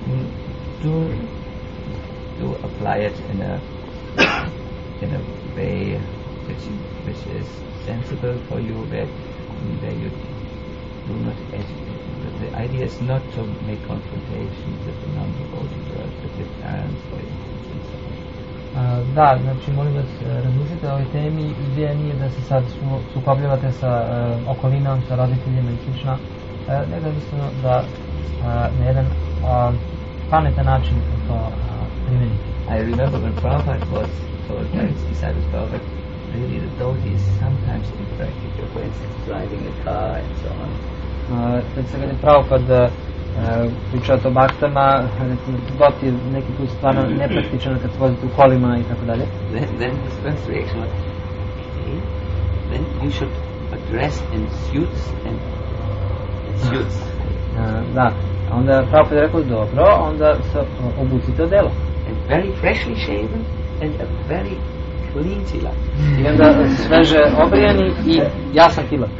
do apply it in a way which is sensible for you, where you do not agitate. The idea is not to make confrontation with the non-devotee world, with your parents or your kids and so on. Da, znači molim vas razmislite o ovoj temi. Ideja nije da se sad sukobljavate sa okolinom, sa roditeljima i slično, nego jednostavno da na jedan pametan način to primenite. I remember when Prabhupada was told by his disciples, Prabhupada, really the devotee is sometimes impractical, for instance driving a car and so on. Recimo kad je Prabhupada pričao o baktama, recimo devotee je neki put stvarno nepraktičan kad se vozite u kolima i tako dalje. Then his first reaction was, okay, then you should dress in suits and suits. Da, onda je Prabhupada rekao, dobro, onda se obucite odelo. And very freshly shaven and a very clean tilak. I onda sveže obrijani i jasan tilak.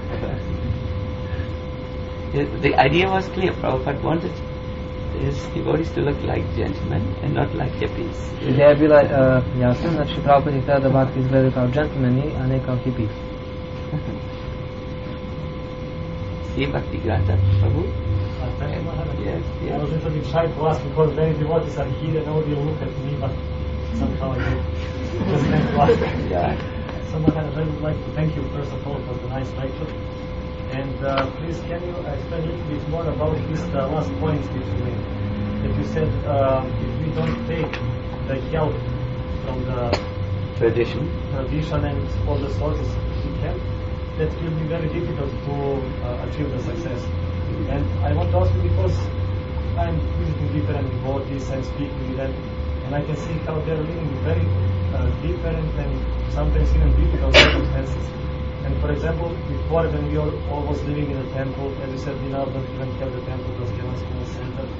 The idea was clear. Prabhupada wanted his devotees to look like gentlemen and not like hippies. Ideja je bila jasna, znači Prabhupada je htio da bhakti izgledaju kao džentlmeni, a ne kao hippies. See Bhakti Granta, Prabhu? Yes, yes. I was a little bit shy to ask because many devotees are here and nobody will look at me, but somehow I just can't to ask. Yeah. So Maharaj, I would like to thank you first of all for the nice lecture. And please can you explain a little bit more about this last point that you made? That you said if we don't take the help from the Tradition. and all the sources we can, that will be very difficult to achieve the success. And I want to ask you because I'm visiting different devotees and speaking with them, and I can see how they're living very different and sometimes even difficult circumstances. And for example, before when we all was living in a temple, as you said, we now don't even have the temple, just Kevaskana center.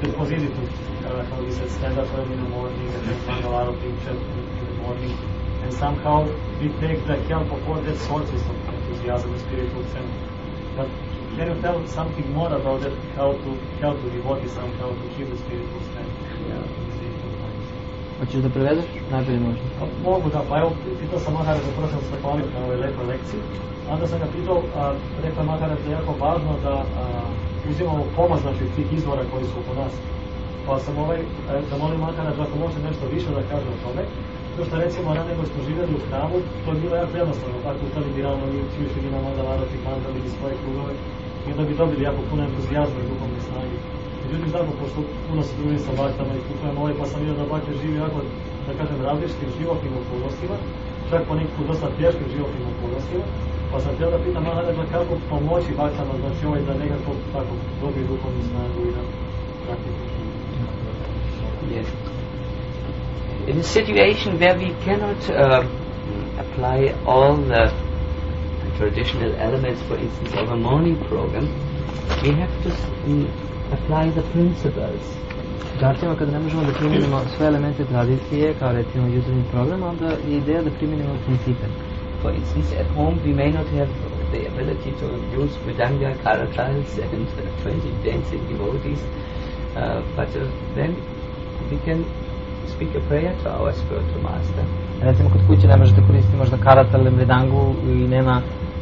it was easy to, how we said, stand up early in the morning and then Mangalara picture in the morning. And somehow we take the help of all that sources of enthusiasm and spiritual sense. But can you tell something more about that, how to help the devotee somehow to keep the spiritual strength in these difficult times? Hoćeš da prevedeš? Najbolje možda. Mogu da, pa evo, pitao sam Maharaja da prošao se hvalio na ovoj lepoj lekciji. Onda sam ga pitao, rekao je Maharaja da je jako važno da uzimamo pomoć naših tih izvora koji su oko nas. Pa sam da molim Maharaja da ako može nešto više da kaže o tome. To što recimo ranije nego smo živjeli u hramu, to je bilo jako jednostavno, tako ustali bi rano i učili bi na Mangalara, mandali bi svoje krugove i onda bi dobili jako puno entuzijazma i duhovne snage. Međutim, tako, pošto puno se družim sa baktama i putujem pa sam vidio da bakte živi jako, da kažem, različitim životnim okolnostima, čak ponekako dosta teškim životnim okolnostima, pa sam htio da pitam Maharaja kako pomoći baktama, znači da nekako tako dobiju duhovnu snagu i da praktično živi. Yes. In a situation where we cannot apply all the traditional elements, for instance, of a morning program, we have to apply the principles. Situacijama kada ne možemo da primijenimo sve elemente tradicije, kao recimo jutarnji program, onda je ideja da primijenimo principe. For instance, at home we may not have the ability to use Mridanga, Karatalas and 20 dancing devotees, but then we can speak a prayer to our spiritual master. Recimo kod kuće ne možete koristiti možda karatal ili mridangu i nema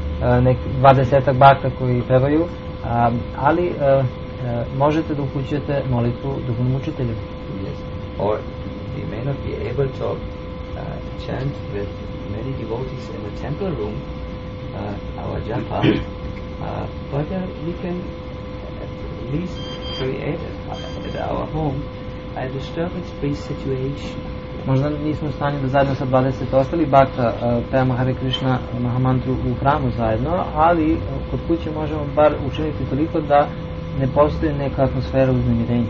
20 bakta koji pevaju, ali možete da upućujete molitvu duhovnom učitelju. Yes. Or we may not be able to chant with many devotees in the temple room our japa, but we can at least create at our home a disturbance-free situation. Možda nismo u stanju da zajedno sa 20 ostalih bakta pevamo Hare Krishna Mahamantru u hramu zajedno, ali kod kuće možemo bar učiniti toliko da ne postoji neka atmosfera uznemirenja.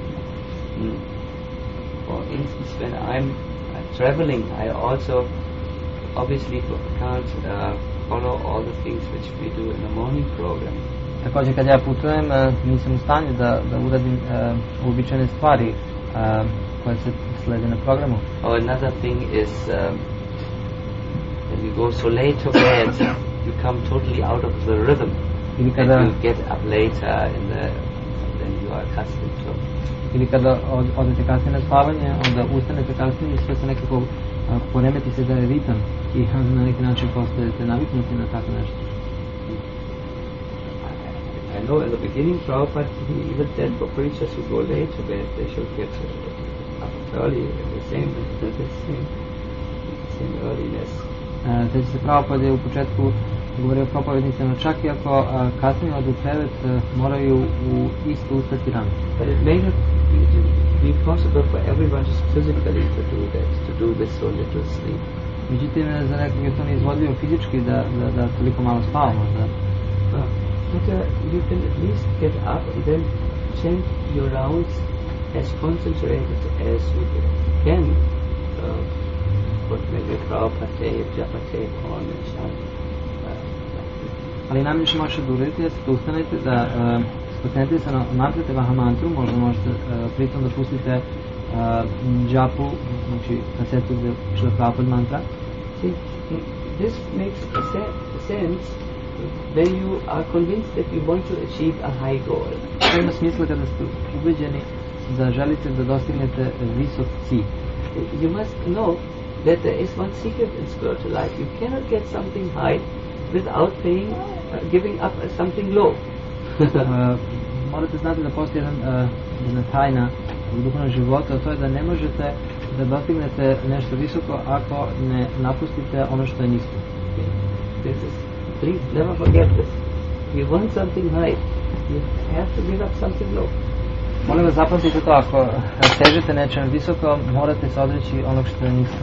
For instance, when I'm traveling, I also obviously can't follow all the things which we do in the morning program. Također kad ja putujem, nisam u stanju da uradim uobičajene stvari koje se slede na programu. Or another thing is when you go so late to bed, you come totally out of the rhythm. And you get up later than you are accustomed to. Ili kada odete kasnije na spavanje, onda ustanete kasnije i sve se nekako poremeti se da je ritam i na neki način postajete naviknuti na tako nešto. I know in the beginning Prabhupada he even said for preachers who go late to bed they should get up early the same earliness. Znači se Prabhupada je u početku govorio propovednicama, čak i ako kasnije odu u krevet, moraju isto ustati rano. But it may not be possible for everyone just physically to do this so little sleep. Međutim, za nekog je to neizvodljivo fizički da toliko malo spava možda. But you can at least get up and then chant your rounds as concentrated as you can. Put maybe Prabhupada tape, Japa tape on and chant. Ali najmanje možete da uradite jeste da ustanete, da koncentrite se na mantrate Mahamantru, možda možete pritom da pustite Japu, znači kasetu gdje šle Prabhupada mantra. See, this makes sense when you are convinced that you want to achieve a high goal. To ima smisla kada ste ubeđeni da želite da dostignete visok cilj. You must know that there is one secret in spiritual life. You cannot get something high without giving up something low. Morate znati da postoji jedna tajna u duhovnom životu, a to je da ne možete da dostignete nešto visoko ako ne napustite ono što je nisko. Please never forget this. If you want something high, you have to give up something low. Molim vas, zapamtite to, ako težite nečem visoko, morate se odreći onog što je nisko.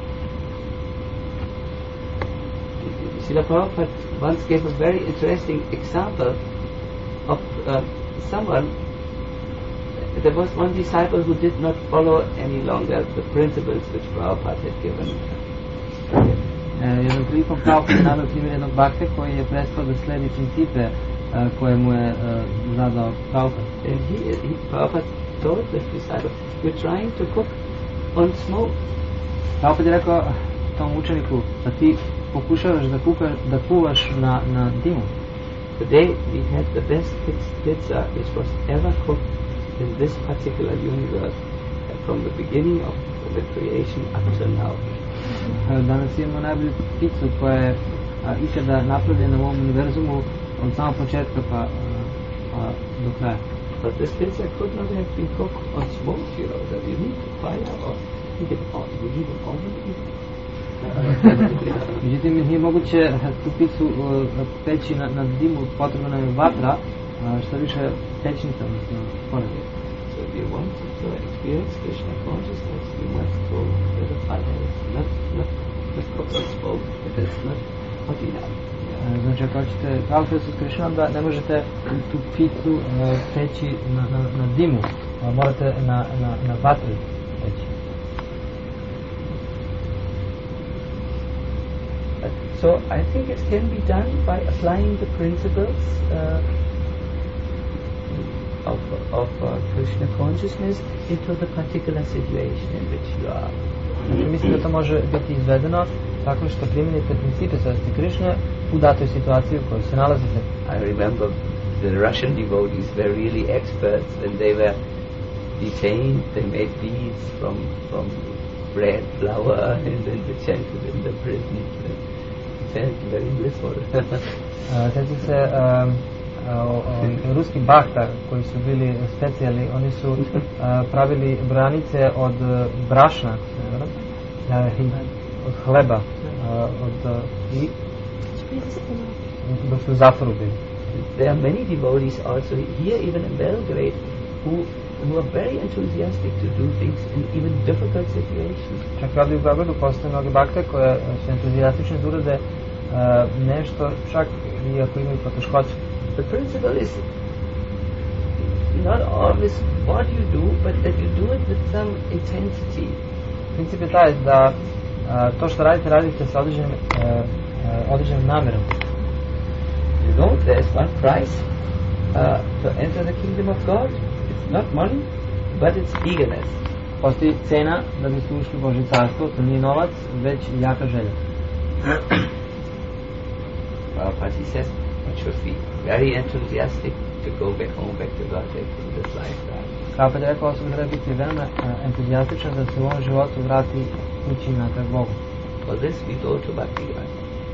Srila Prabhupada once gave a very interesting example of someone. There was one disciple who did not follow any longer the principles which Prabhupada had given. Jednom prilikom Prabhupada naveo primjer jednog bakte koji je prestao da sledi principe koje mu je zadao Prabhupada. And Prabhupada told the disciple, you're trying to cook on smoke. Opet je rekao tom učeniku da ti pokušavaš da kuvaš na dimu. Today we had the best pizza which was ever cooked in this particular universe from the beginning of the creation up till now. Danas imamo najbolju picu koja je ikada napravljena u ovom univerzumu od samog početka pa do kraja. But this pizza could not have been cooked on smoke, that you need to fire or you need an oven even. Međutim, nije moguće tu picu peći na dimu, potrebna je vatra, što više pećnica, odnosno pored. So if you want to experience Krishna consciousness, you must go to the fire. Not cook on smoke, it is not hot enough. Znači, ako ćete praviti se s Krišnom, da ne možete tu picu peći na dimu, morate na vatri peći. So I think it can be done by applying the principles of Krishna consciousness into the particular situation in which you are. Znači, mislim da to može biti izvedeno tako što primijenite principe svesti Krišne u datoj situaciji u kojoj se nalazite. I remember the Russian devotees were really experts when they were detained. They made beads from bread, flour, and then they chanted in the prison. Felt very blissful. Sjećam se ruski bahtar koji su bili specijalni, oni su pravili branice od brašna, od hleba, i dok su u zatvoru bili. There are many devotees also here, even in Belgrade, who are very enthusiastic to do things in even difficult situations. Čak ovdje u Beogradu postoje mnoge bakte koje su entuzijastične da urade nešto, čak i ako imaju poteškoće. The principle is not always what you do, but that you do it with some intensity. Princip je taj da to što radite sa određenim namjerom. You know, there's one price to enter the kingdom of God. It's not money, but it's eagerness. Postoji cena da biste ušli u Božje carstvo, to nije novac, već jaka želja. But he says, it should be very enthusiastic to go back home, back to God, back to this lifestyle. Kao pa je rekao, osoba treba biti veoma entuzijastičan da se u ovom životu vrati kući natrag Bogu. For this we go to Bhakti Grant.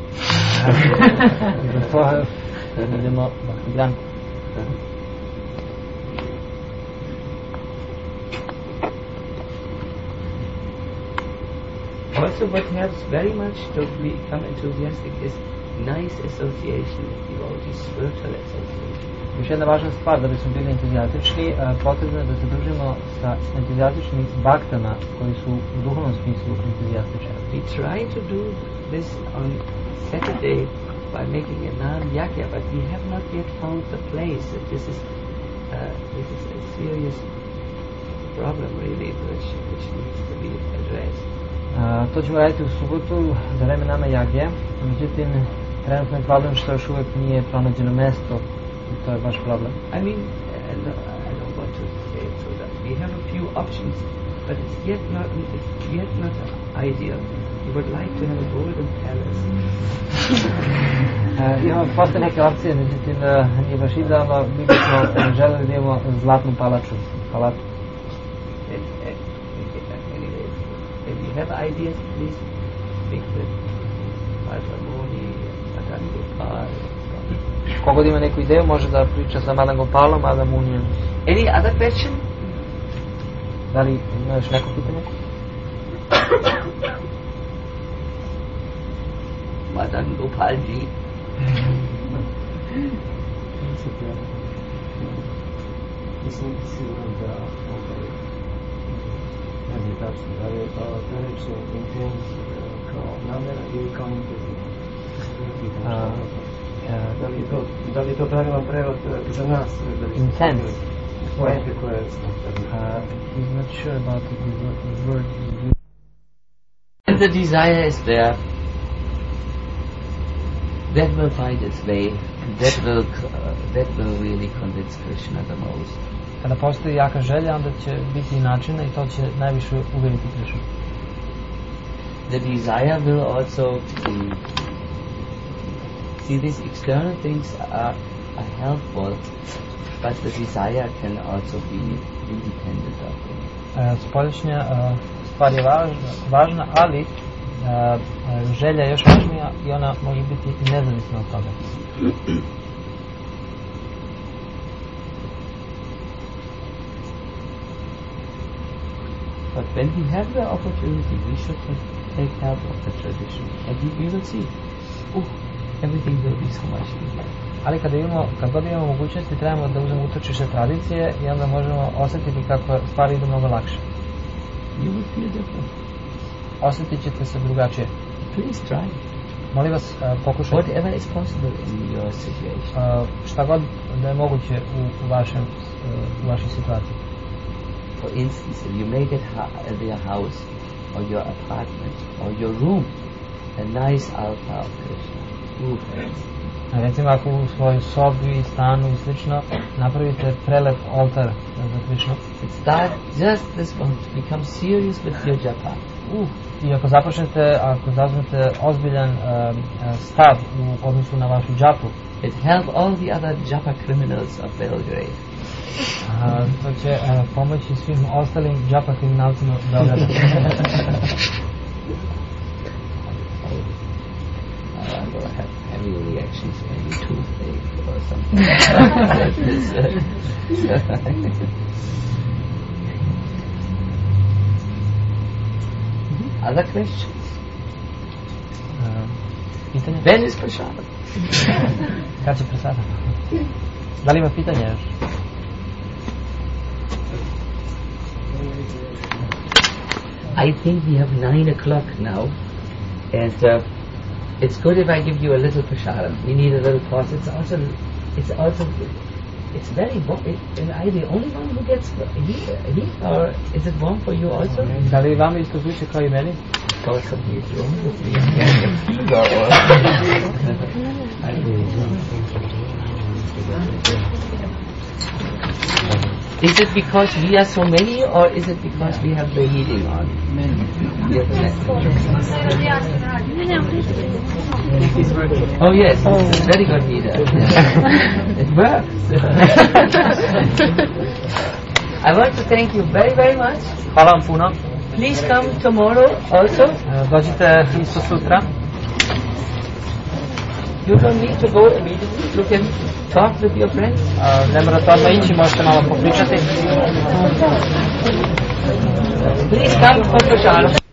Zato idemo Bhakti Grant. Also what helps very much to become enthusiastic is nice association with devotees, spiritual association. Još jedna važna stvar da bismo bili entuzijatični, potrebno je da se družimo sa entuzijatičnim baktama koji su u duhovnom smislu entuzijastični. We try to do this on Saturday by making a Nam Yajna, but we have not yet found the place. This is a serious problem really which needs to be addressed. To ćemo raditi u subotu za vreme Nama Jagje, međutim trenutno je problem što još uvijek nije pronađeno mjesto i to je baš problem. I mean, I don't want to say it so that we have a few options, but it's yet not ideal. We would like to have a golden palace. Postoje neke opcije, međutim nije baš idealno, mi bismo želeli da imamo zlatnu palatu. Anyway, if you have ideas, please speak with Mahatma Muni, Madan Gopal. Kogod ima neku ideju može da priča sa Madan Gopalom, Madan Munijem. Any other question? Da li ima još neko pitanje? Madan Gopal ji. Nisam siguran da ne znam tačno, da li je to reč intencija kao namjera ili kao intenzija. Da li je to pravilan prevod za nas? Intense. Poente koje smo He's not sure about the word. When the desire is there, that will find its way, and that will really convince Krishna the most. Kada postoji jaka želja, onda će biti i načina i to će najviše uvjeriti Krishnu. The desire will also be... See, these external things are helpful, but the desire can also be independent of them. Spoljašnja stvar je važna, ali želja je još važnija i ona može biti i nezavisna od toga. But when we have the opportunity, we should take help of the tradition, and we will see, everything will be so much easier. Ali kad god imamo mogućnosti, trebamo da uzmemo utočište tradicije i onda možemo osjetiti kako stvari idu mnogo lakše. You will feel different. Osjetit ćete se drugačije. Please try. Molim vas, pokušajte. Whatever is possible in your situation. Šta god da je moguće u vašoj situaciji. For instance, if you make it your house, or your apartment, or your room, a nice altar of Krishna. Recimo, ako u svojoj sobi, stanu i slično napravite prelep oltar za Krishnu. Start just this one. Become serious with your japa. I ako zauzmete ozbiljan stav u odnosu na vašu džapu, it help all the other japa criminals of Belgrade. To će pomoći svim ostalim džapa kriminalcima Beograda. I'm going to have heavy reactions, maybe toothache or something like this. Other questions? Pitanje? When is prasada? Kad će prasada? Da li ima pitanja još? I think we have 9 o'clock now, and it's good if I give you a little prasadam. We need a little pause. It's very important. Am I the only one who gets heat, or is it warm for you also? Da li vama isto zvuči kao i meni? Or something is wrong with me. Is it because we are so many, or is it because we have the heating on? Oh yes, very good heater. It works. I want to thank you very, very much. Hvala vam puno. Please come tomorrow also. Dođite isto sutra. You don't need to go immediately. You can talk with your friends. Ne morate odmah ići, možete malo popričati. Please come for prasadam.